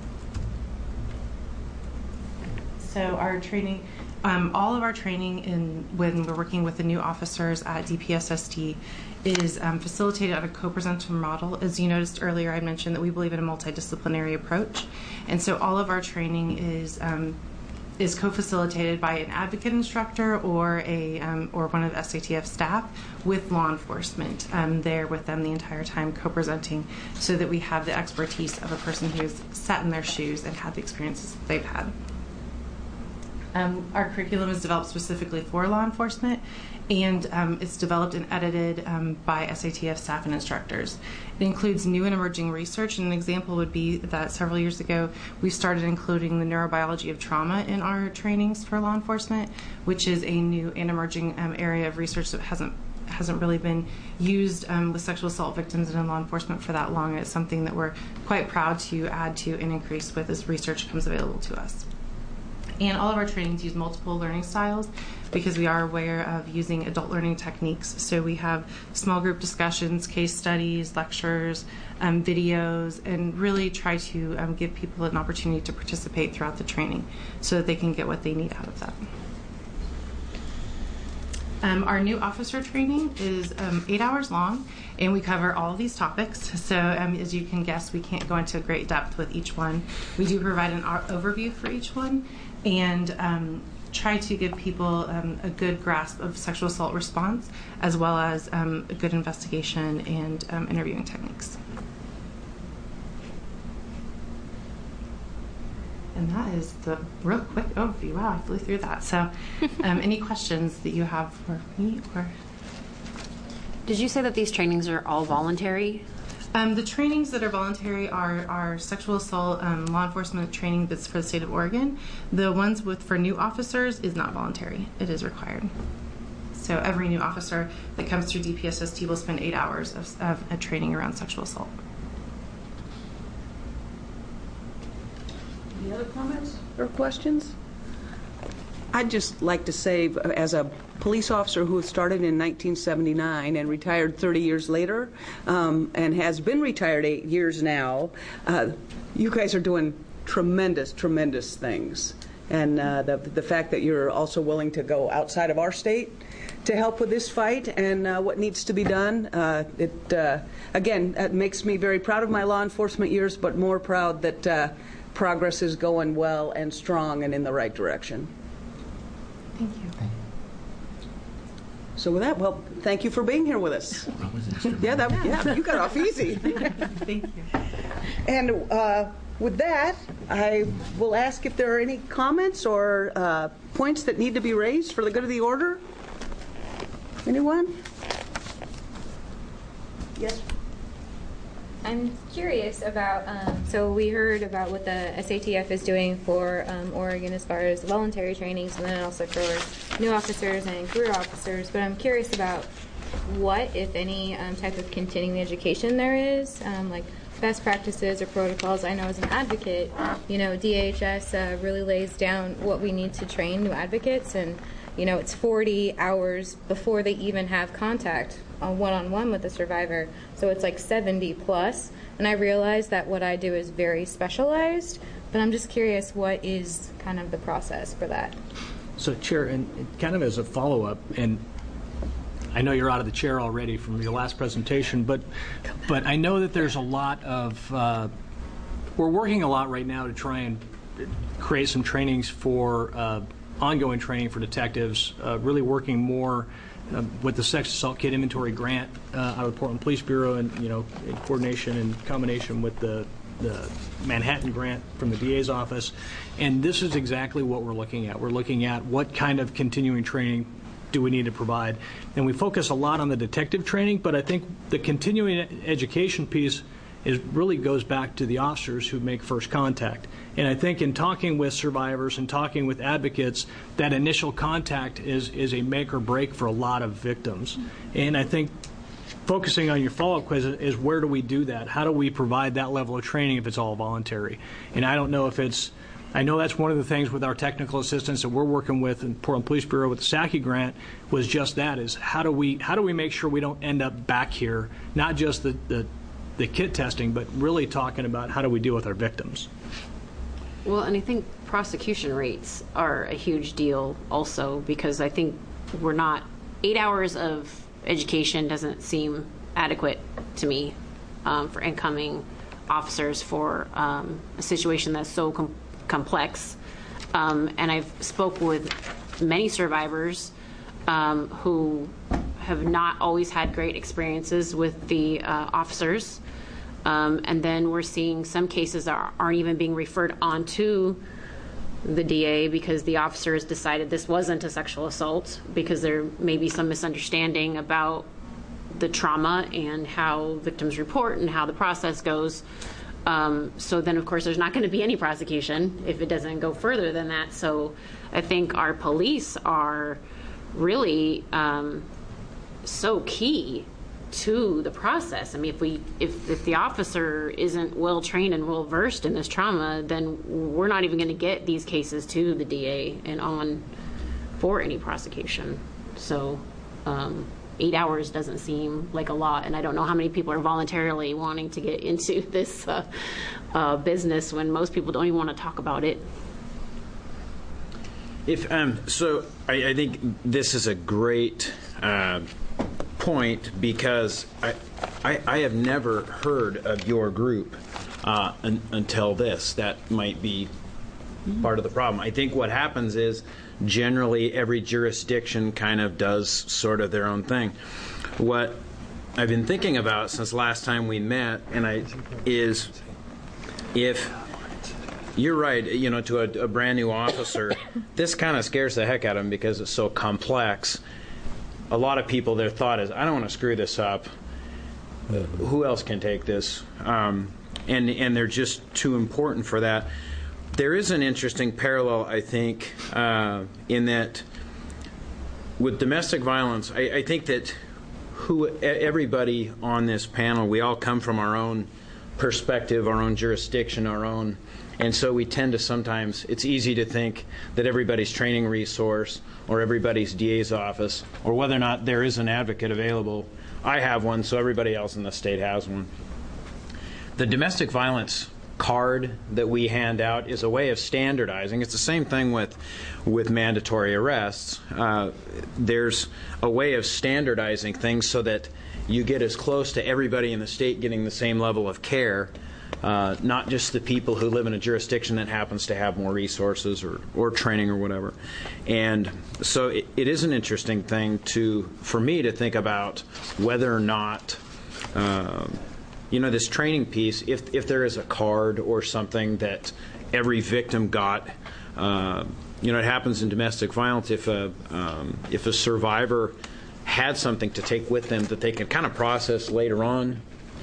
So our training, um, all of our training in when we're working with the new officers at D P S S D is um, facilitated on a co-presenter model. As you noticed earlier, I mentioned that we believe in a multidisciplinary approach, and so all of our training is um, is co-facilitated by an advocate instructor or a um, or one of S A T F staff with law enforcement um, there with them the entire time co-presenting, so that we have the expertise of a person who's sat in their shoes and had the experiences that they've had. Um, our curriculum is developed specifically for law enforcement, and um, it's developed and edited um, by S A T F staff and instructors. It includes new and emerging research, and an example would be that several years ago we started including the neurobiology of trauma in our trainings for law enforcement, which is a new and emerging um, area of research that hasn't hasn't really been used um, with sexual assault victims and in law enforcement for that long. It's something that we're quite proud to add to and increase with as research comes available to us. And all of our trainings use multiple learning styles because we are aware of using adult learning techniques. So we have small group discussions, case studies, lectures, um, videos, and really try to um, give people an opportunity to participate throughout the training so that they can get what they need out of that. Um, our new officer training is um, eight hours long, and we cover all of these topics. So um, as you can guess, we can't go into great depth with each one. We do provide an o- overview for each one, and um, try to give people um, a good grasp of sexual assault response, as well as um, a good investigation and um, interviewing techniques. And that is the real quick overview. Wow, I flew through that. So um, any questions that you have for me? Or Did you say that these trainings are all voluntary? Um, the trainings that are voluntary are, are sexual assault um, law enforcement training that's for the state of Oregon. The ones with for new officers is not voluntary. It is required. So every new officer that comes through D P S S T will spend eight hours of, of a training around sexual assault. Any other comments or questions? I'd just like to say, as a police officer who started in nineteen seventy-nine and retired thirty years later, um, and has been retired eight years now, uh, you guys are doing tremendous, tremendous things. And uh, the, the fact that you're also willing to go outside of our state to help with this fight and uh, what needs to be done, uh, it, uh, again, it makes me very proud of my law enforcement years, but more proud that uh, progress is going well and strong and in the right direction. Thank you. So with that, well, thank you for being here with us. Yeah, that, yeah, you got off easy. Thank you. And uh, with that, I will ask if there are any comments or uh, points that need to be raised for the good of the order. Anyone? Yes. I'm curious about, um, so we heard about what the S A T F is doing for um, Oregon as far as voluntary trainings, and then also for new officers and career officers, but I'm curious about what, if any, um, type of continuing education there is, um, like best practices or protocols. I know as an advocate, you know, D H S uh, really lays down what we need to train new advocates, and you know, it's forty hours before they even have contact on one-on-one with the survivor. So it's like seventy plus. And I realize that what I do is very specialized, but I'm just curious, what is kind of the process for that? So, Chair, and and kind of as a follow-up, and I know you're out of the chair already from your last presentation, but but I know that there's a lot of, uh, we're working a lot right now to try and create some trainings for uh, ongoing training for detectives, uh, really working more uh, with the Sex Assault Kit Inventory Grant uh, out of the Portland Police Bureau, and you know, in coordination and combination with the, the Manhattan grant from the D A's office. And this is exactly what we're looking at. We're looking at what kind of continuing training do we need to provide. And we focus a lot on the detective training, but I think the continuing education piece is really goes back to the officers who make first contact. And I think in talking with survivors and talking with advocates, that initial contact is, is a make or break for a lot of victims. And I think focusing on your follow-up question is, where do we do that? How do we provide that level of training if it's all voluntary? And I don't know if it's, I know that's one of the things with our technical assistance that we're working with in Portland Police Bureau with the SACI grant, was just that, is how do we how do we make sure we don't end up back here, not just the, the the kit testing, but really talking about how do we deal with our victims. Well, and I think prosecution rates are a huge deal also, because I think we're not, eight hours of education doesn't seem adequate to me um, for incoming officers for um, a situation that's so com- complex. Um, and I've spoke with many survivors um, who have not always had great experiences with the uh, officers. Um, and then we're seeing some cases that are, aren't even being referred on to the D A because the officers decided this wasn't a sexual assault, because there may be some misunderstanding about the trauma and how victims report and how the process goes. Um, so then, of course, there's not going to be any prosecution if it doesn't go further than that. So I think our police are really um, so key to the process. I mean, if we if, if the officer isn't well trained and well versed in this trauma, then we're not even going to get these cases to the D A and on for any prosecution. So um, eight hours doesn't seem like a lot, and I don't know how many people are voluntarily wanting to get into this uh, uh, business when most people don't even want to talk about it. If um, so, I, I think this is a great uh, point because I, I, I have never heard of your group uh, un, until this. That might be part of the problem. I think what happens is generally every jurisdiction kind of does sort of their own thing. What I've been thinking about since last time we met, and I is if. You're right, you know, to a, a brand new officer, this kind of scares the heck out of them because it's so complex. A lot of people, their thought is, I don't want to screw this up. Uh, who else can take this? Um, and, and they're just too important for that. There is an interesting parallel, I think, uh, in that with domestic violence, I, I think that who everybody on this panel, we all come from our own perspective, our own jurisdiction, our own. And so we tend to sometimes, it's easy to think that everybody's training resource or everybody's D A's office or whether or not there is an advocate available. I have one, so everybody else in the state has one. The domestic violence card that we hand out is a way of standardizing. It's the same thing with, with mandatory arrests. Uh, there's a way of standardizing things so that you get as close to everybody in the state getting the same level of care. Uh, not just the people who live in a jurisdiction that happens to have more resources or, or training or whatever. And so it, it is an interesting thing to, for me to think about whether or not, uh, you know, this training piece, if, if there is a card or something that every victim got, uh, you know, it happens in domestic violence if a, um, if a survivor had something to take with them that they can kind of process later on.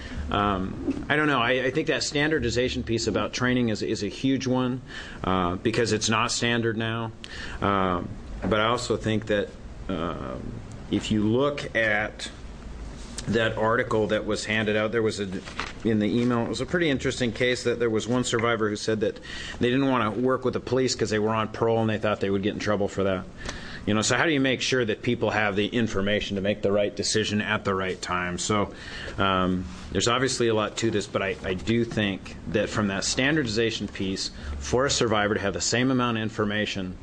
Um, I don't know. I, I think that standardization piece about training is, is a huge one uh, because it's not standard now. Uh, but I also think that uh, if you look at that article that was handed out, there was a, in the email, it was a pretty interesting case that there was one survivor who said that they didn't want to work with the police because they were on parole and they thought they would get in trouble for that. You know, so how do you make sure that people have the information to make the right decision at the right time? So um, there's obviously a lot to this, but I, I do think that from that standardization piece, for a survivor to have the same amount of information,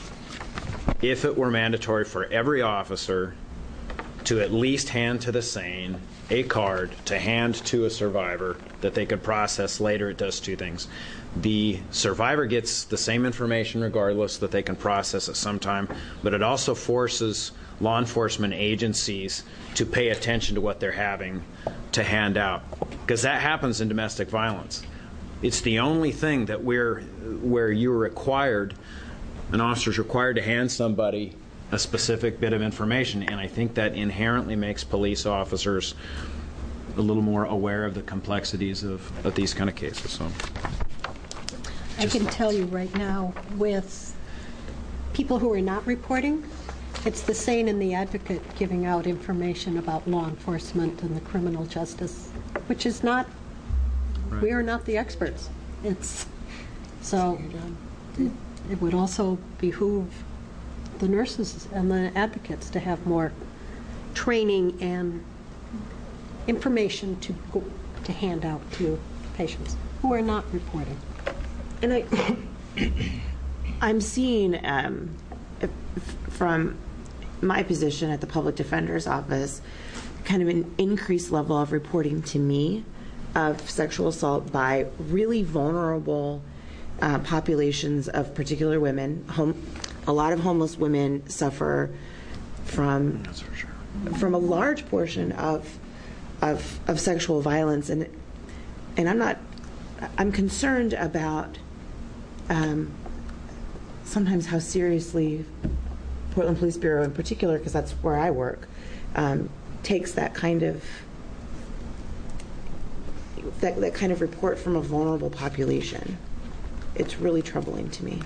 if it were mandatory for every officer to at least hand to the SANE a card to hand to a survivor that they could process later, it does two things. The survivor gets the same information regardless that they can process at some time, but it also forces law enforcement agencies to pay attention to what they're having to hand out, because that happens in domestic violence. It's the only thing that we're where you're required, an officer's required to hand somebody a specific bit of information, and I think that inherently makes police officers a little more aware of the complexities of, of these kind of cases. So. I can tell you right now, with people who are not reporting, it's the SANE and the advocate giving out information about law enforcement and the criminal justice, which is not, right. We are not the experts. It's so it, it would also behoove the nurses and the advocates to have more training and information to go, to hand out to patients who are not reporting. And I, I'm seeing um, from my position at the Public Defender's Office kind of an increased level of reporting to me of sexual assault by really vulnerable uh, populations of particular women. Home, a lot of homeless women suffer from That's for sure. from a large portion of of of sexual violence, and and I'm not. I'm concerned about um, sometimes how seriously Portland Police Bureau, in particular, because that's where I work, um, takes that kind of that that kind of report from a vulnerable population. It's really troubling to me.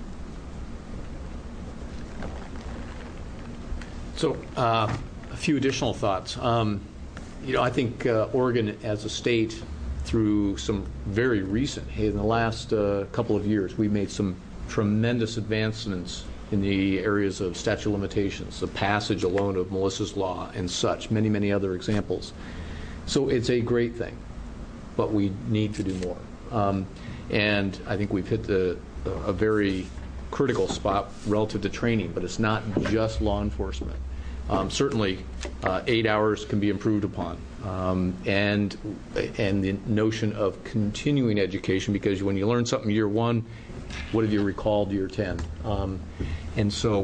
So, uh, a few additional thoughts. Um, you know, I think uh, Oregon as a state, through some very recent, in the last uh, couple of years, we made some tremendous advancements in the areas of statute of limitations, the passage alone of Melissa's Law and such, many, many other examples. So it's a great thing, but we need to do more. Um, and I think we've hit the, a very critical spot relative to training, but it's not just law enforcement. Um, certainly, uh, eight hours can be improved upon, um, and and the notion of continuing education, because when you learn something year one, what have you recalled year ten? Um, and so,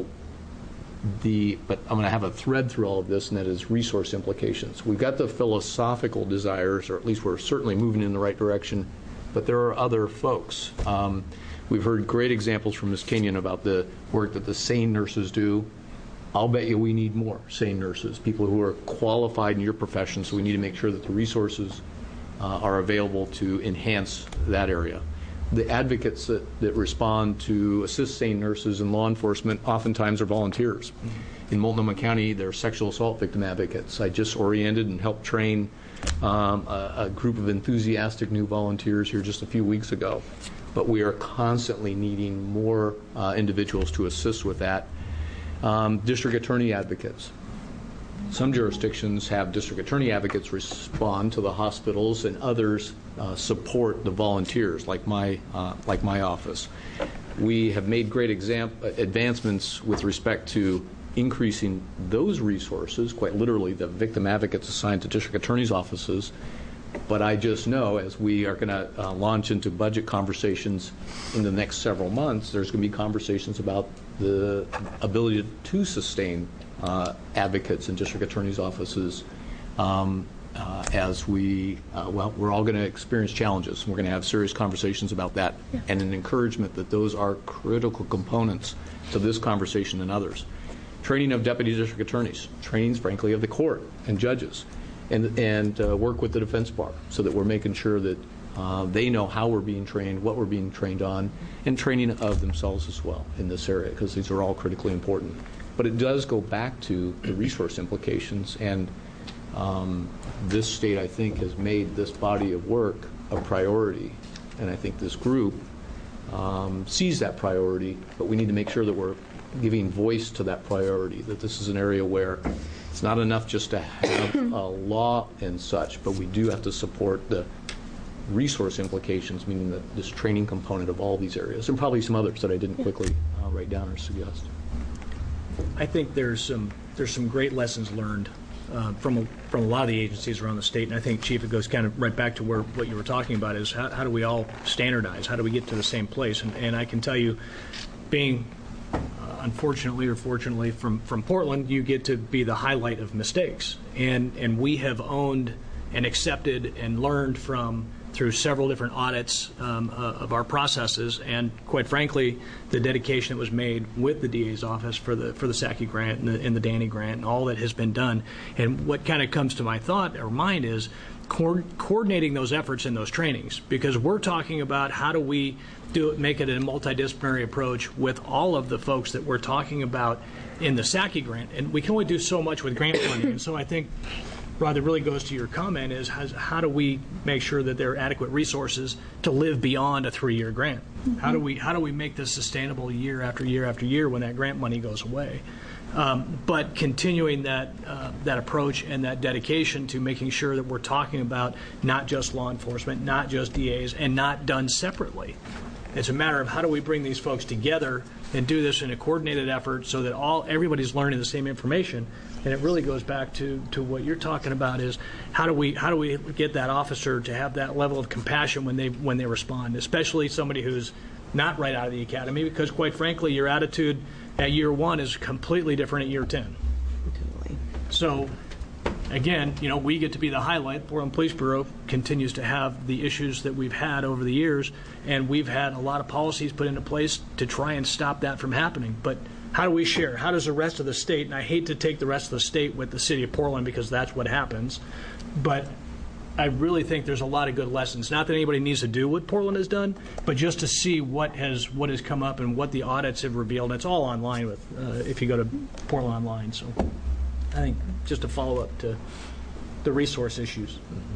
the but I'm going to have a thread through all of this, and that is resource implications. We've got the philosophical desires, or at least we're certainly moving in the right direction, but there are other folks. Um, we've heard great examples from Miz Kenyon about the work that the SANE nurses do. I'll bet you we need more SANE nurses, people who are qualified in your profession, so we need to make sure that the resources uh, are available to enhance that area. The advocates that, that respond to assist SANE nurses in law enforcement oftentimes are volunteers. Mm-hmm. In Multnomah County, there are sexual assault victim advocates. I just oriented and helped train um, a, a group of enthusiastic new volunteers here just a few weeks ago. But we are constantly needing more uh, individuals to assist with that. Um, district attorney advocates. Some jurisdictions have district attorney advocates respond to the hospitals, and others uh, support the volunteers, like my uh, like my office. We have made great exam- advancements with respect to increasing those resources, quite literally the victim advocates assigned to district attorneys' offices. But I just know, as we are going to uh, launch into budget conversations in the next several months, there's going to be conversations about the ability to sustain uh, advocates in district attorneys' offices um, uh, as we, uh, well, we're all going to experience challenges. We're going to have serious conversations about that, yeah. And an encouragement that those are critical components to this conversation and others. Training of deputy district attorneys, trainings, frankly, of the court and judges, and, and uh, work with the defense bar so that we're making sure that uh, they know how we're being trained, what we're being trained on, and training of themselves as well in this area, because these are all critically important. But it does go back to the resource implications, and um, this state, I think, has made this body of work a priority, and I think this group um, sees that priority, but we need to make sure that we're giving voice to that priority, that this is an area where it's not enough just to have a law and such, but we do have to support the resource implications, meaning that this training component of all these areas, and probably some others that I didn't quickly uh, write down or suggest. I think there's some there's some great lessons learned uh, from a, from a lot of the agencies around the state, and I think, Chief, it goes kind of right back to where what you were talking about is how, how do we all standardize? How do we get to the same place? And, and I can tell you, being uh, unfortunately or fortunately from, from Portland, you get to be the highlight of mistakes, and and we have owned and accepted and learned from through several different audits um, uh, of our processes, and quite frankly, the dedication that was made with the D A's office for the for the Saki grant and the, and the Danny grant and all that has been done. And what kind of comes to my thought or mind is co- coordinating those efforts in those trainings, because we're talking about how do we do it, make it a multidisciplinary approach with all of the folks that we're talking about in the Saki grant, and we can only do so much with grant funding. And so I think, Rod, that really goes to your comment is has, how do we make sure that there are adequate resources to live beyond a three-year grant? Mm-hmm. How do we how do we make this sustainable year after year after year when that grant money goes away? Um, but continuing that uh, that approach and that dedication to making sure that we're talking about not just law enforcement, not just D As, and not done separately. It's a matter of how do we bring these folks together and do this in a coordinated effort so that all everybody's learning the same information. And it really goes back to, to what you're talking about is how do we how do we get that officer to have that level of compassion when they when they respond, especially somebody who's not right out of the academy, because quite frankly your attitude at year one is completely different at year ten. Totally. So again, you know, we get to be the highlight. Portland Police Bureau continues to have the issues that we've had over the years, and we've had a lot of policies put into place to try and stop that from happening. But how do we share? How does the rest of the state, and I hate to take the rest of the state with the city of Portland because that's what happens, but I really think there's a lot of good lessons. Not that anybody needs to do what Portland has done, but just to see what has what has come up and what the audits have revealed. It's all online with uh, if you go to Portland Online. So I think just a follow-up to the resource issues.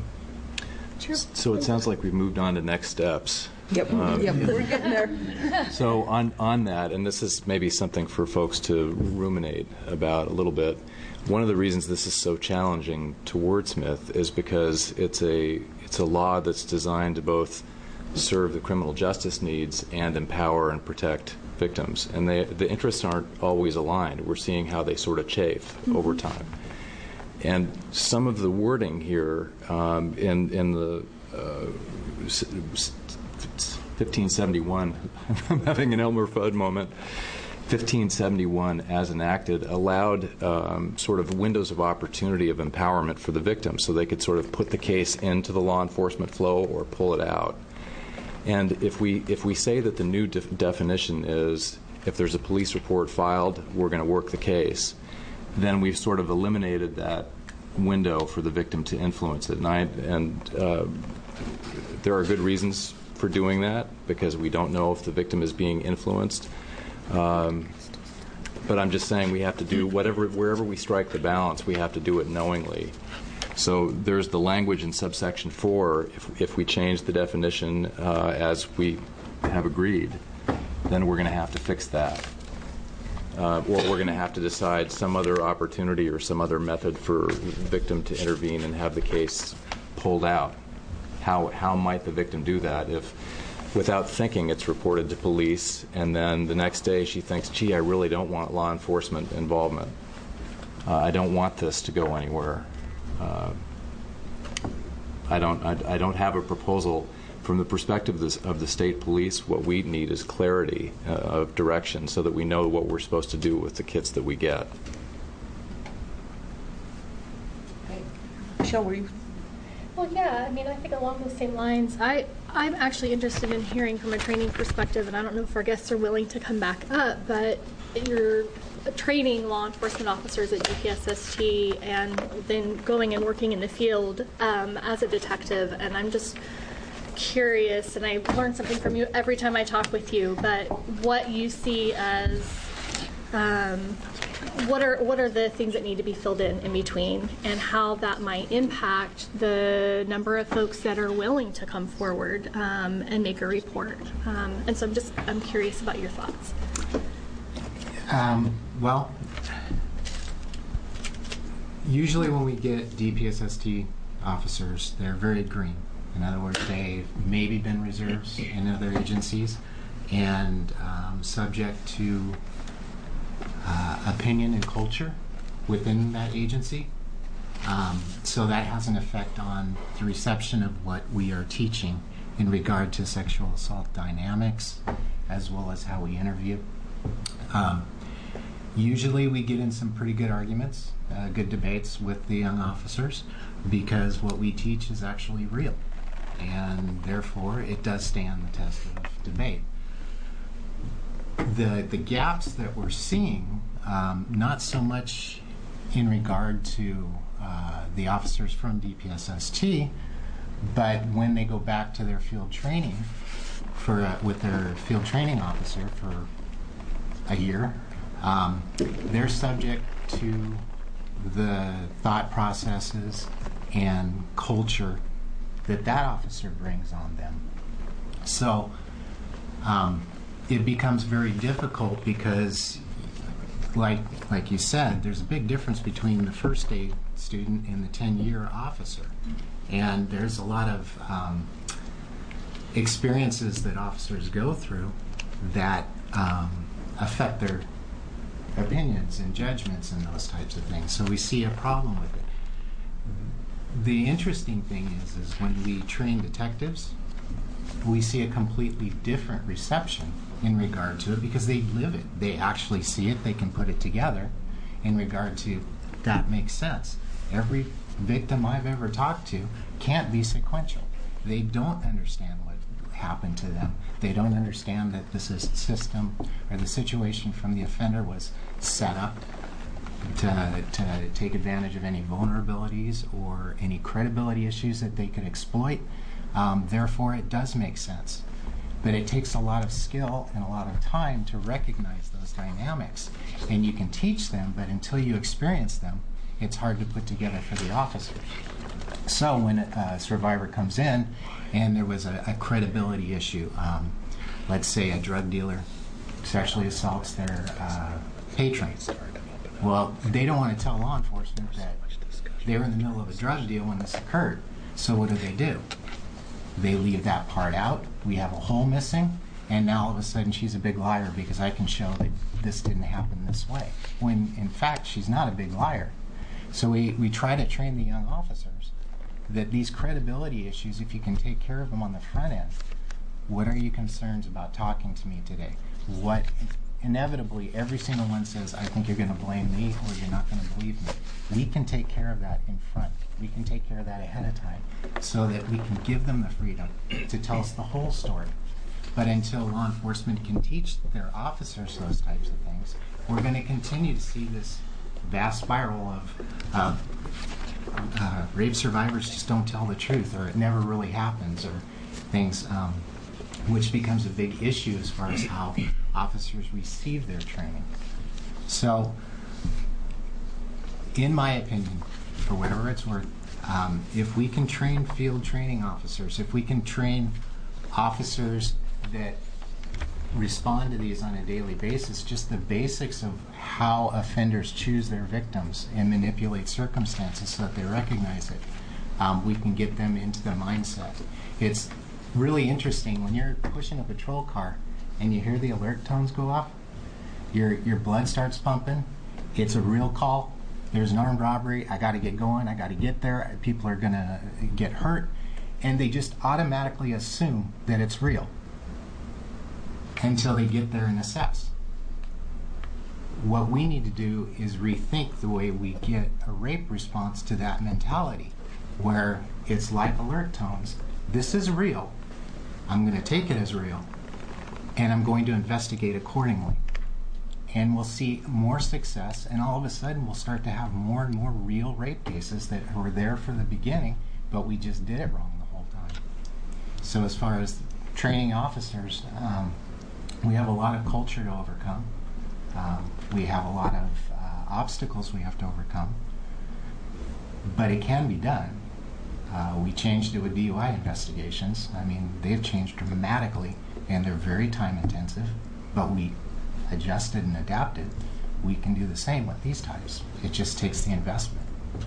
Mm-hmm. So it sounds like we've moved on to next steps. Yep, um, yep, we're getting there. So on, on that, and this is maybe something for folks to ruminate about a little bit, one of the reasons this is so challenging to wordsmith is because it's a it's a law that's designed to both serve the criminal justice needs and empower and protect victims, and they, the interests aren't always aligned. We're seeing how they sort of chafe mm-hmm. over time. And some of the wording here um, in, in the uh, fifteen seventy-one, I'm having an Elmer Fudd moment, fifteen seventy-one as enacted allowed um, sort of windows of opportunity of empowerment for the victim, so they could sort of put the case into the law enforcement flow or pull it out. And if we if we say that the new def- definition is if there's a police report filed, we're going to work the case, then we've sort of eliminated that window for the victim to influence it. And, I, and uh, there are good reasons for doing that, because we don't know if the victim is being influenced. Um, but I'm just saying we have to do whatever, wherever we strike the balance, we have to do it knowingly. So there's the language in subsection four. If, if we change the definition uh, as we have agreed, then we're going to have to fix that. Uh, or we're going to have to decide some other opportunity or some other method for the victim to intervene and have the case pulled out. How, how might the victim do that if, without thinking, it's reported to police, and then the next day she thinks, gee, I really don't want law enforcement involvement. Uh, I don't want this to go anywhere. Uh, I don't. I, I don't have a proposal from the perspective of, this, of the state police. What we need is clarity uh, of direction, so that we know what we're supposed to do with the kits that we get. Michelle, were you? Well, yeah. I mean, I think along those same lines, I I'm actually interested in hearing from a training perspective, and I don't know if our guests are willing to come back up, but you're training law enforcement officers at D P S S T and then going and working in the field um, as a detective, and I'm just curious, and I learn something from you every time I talk with you, but what you see as um, what are what are the things that need to be filled in in between, and how that might impact the number of folks that are willing to come forward um, and make a report. Um, and so I'm just I'm curious about your thoughts. Um, well, usually when we get D P S S T officers, they're very green. In other words, they've maybe been reserves in other agencies and um, subject to uh, opinion and culture within that agency. Um, so that has an effect on the reception of what we are teaching in regard to sexual assault dynamics, as well as how we interview. Um, usually we get in some pretty good arguments, uh, good debates with the young officers, because what we teach is actually real, and therefore it does stand the test of debate. The, the gaps that we're seeing, um, not so much in regard to uh, the officers from D P S S T, but when they go back to their field training for uh, with their field training officer for a year, um, they're subject to the thought processes and culture that that officer brings on them. So um, it becomes very difficult because, like like you said, there's a big difference between the first day student and the ten-year officer. And there's a lot of um, experiences that officers go through that um, affect their opinions and judgments and those types of things. So we see a problem with it. The interesting thing is, is when we train detectives, we see a completely different reception in regard to it because they live it. They actually see it. They can put it together in regard to that makes sense. Every victim I've ever talked to can't be sequential. They don't understand what happened to them. They don't understand that this is system or the situation from the offender was set up to, to take advantage of any vulnerabilities or any credibility issues that they could exploit. Um, therefore, it does make sense. But it takes a lot of skill and a lot of time to recognize those dynamics. And you can teach them, but until you experience them, it's hard to put together for the officers. So when a survivor comes in and there was a, a credibility issue, um, let's say a drug dealer sexually assaults their uh, patron. Well, they don't want to tell law enforcement that they were in the middle of a drug deal when this occurred. So what do they do? They leave that part out. We have a hole missing, and now all of a sudden she's a big liar because I can show that this didn't happen this way, when in fact she's not a big liar. So we, we try to train the young officers that these credibility issues, if you can take care of them on the front end, what are you concerned about talking to me today? What, inevitably, every single one says, I think you're going to blame me or you're not going to believe me. We can take care of that in front. We can take care of that ahead of time so that we can give them the freedom to tell us the whole story. But until law enforcement can teach their officers those types of things, we're going to continue to see this vast spiral of uh, uh, rape survivors just don't tell the truth, or it never really happens, or things, um, which becomes a big issue as far as how officers receive their training. So, in my opinion, for whatever it's worth, um, if we can train field training officers, if we can train officers that respond to these on a daily basis, just the basics of how offenders choose their victims and manipulate circumstances so that they recognize it, um, we can get them into the mindset. It's really interesting when you're pushing a patrol car and you hear the alert tones go off, your your blood starts pumping. It's a real call. There's an armed robbery. I got to get going. I got to get there. People are going to get hurt. And they just automatically assume that it's real until they get there and assess. What we need to do is rethink the way we get a rape response to that mentality, where it's like alert tones. This is real. I'm going to take it as real, and I'm going to investigate accordingly. And we'll see more success, and all of a sudden we'll start to have more and more real rape cases that were there from the beginning, but we just did it wrong the whole time. So as far as training officers, um, we have a lot of culture to overcome. Um, we have a lot of uh, obstacles we have to overcome, but it can be done. Uh, we changed it with D U I investigations. I mean, they've changed dramatically, and they're very time intensive, but we adjusted and adapted. We can do the same with these types. It just takes the investment.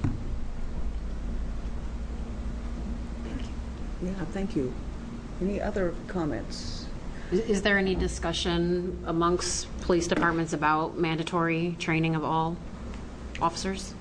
Yeah, thank you. Any other comments? Is, is there any discussion amongst police departments about mandatory training of all officers?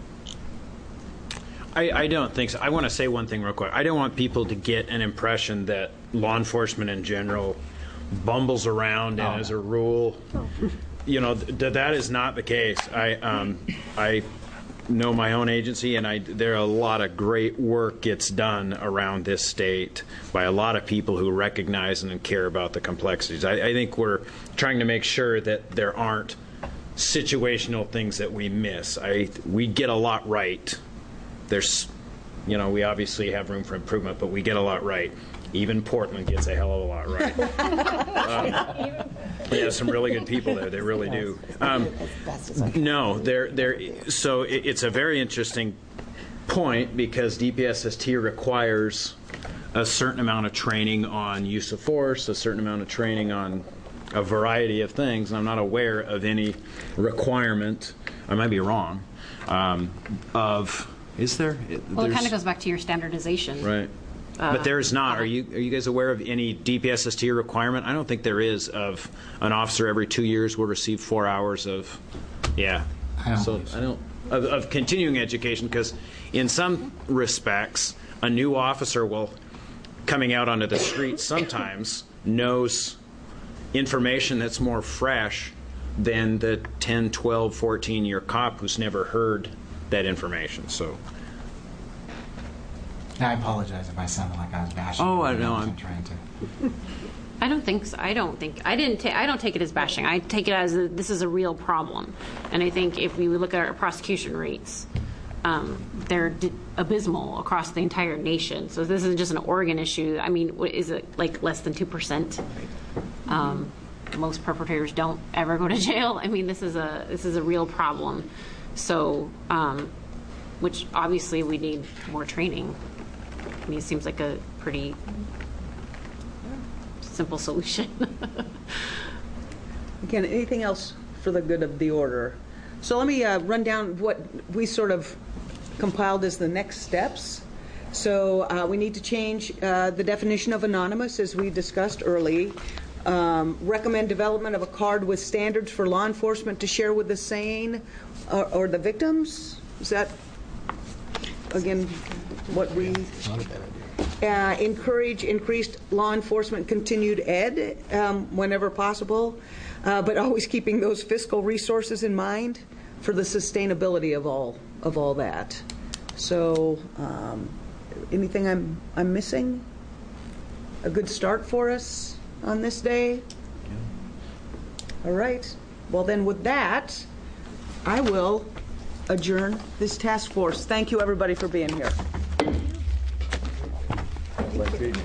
I, I don't think so. I want to say one thing real quick. I don't want people to get an impression that law enforcement in general bumbles around and, oh. as a rule, you know, th that is not the case. I um, I know my own agency, and I there are a lot of great work gets done around this state by a lot of people who recognize and care about the complexities. I, I think we're trying to make sure that there aren't situational things that we miss. I we get a lot right. There's, you know, we obviously have room for improvement, but we get a lot right. Even Portland gets a hell of a lot right. um, yeah, some really good people there. They really do. Um, no, they're, they're, so it, it's a very interesting point because D P S S T requires a certain amount of training on use of force, a certain amount of training on a variety of things, and I'm not aware of any requirement, I might be wrong, um, of, is there? Well, it kind of goes back to your standardization. Right. Uh, but there is not. Are you are you guys aware of any D P S S T requirement? I don't think there is. Of an officer every two years will receive four hours of, yeah. I don't so, so I don't of, of continuing education, because in some respects a new officer will coming out onto the street sometimes knows information that's more fresh than the ten, twelve, fourteen year cop who's never heard that information. So. I apologize if I sounded like I was bashing. Oh, I know. know. I'm trying to. I don't think so. I don't think I didn't. Ta I don't take it as bashing. I take it as a, this is a real problem, and I think if we look at our prosecution rates, um, they're d abysmal across the entire nation. So this isn't just an Oregon issue. I mean, what, is it like less than two percent? Um, most perpetrators don't ever go to jail. I mean, this is a this is a real problem. So, um, which obviously we need more training. I mean, it seems like a pretty simple solution. Again, anything else for the good of the order? So let me uh, run down what we sort of compiled as the next steps. So uh, we need to change uh, the definition of anonymous, as we discussed early. Um, recommend development of a card with standards for law enforcement to share with the SANE or, or the victims. Is that, again, what we... Not a bad idea. Uh, encourage increased law enforcement continued ed um, whenever possible, uh, but always keeping those fiscal resources in mind for the sustainability of all of all that. So, um, anything I'm I'm missing? A good start for us on this day? All right. Well, then with that, I will adjourn this task force. Thank you, everybody, for being here.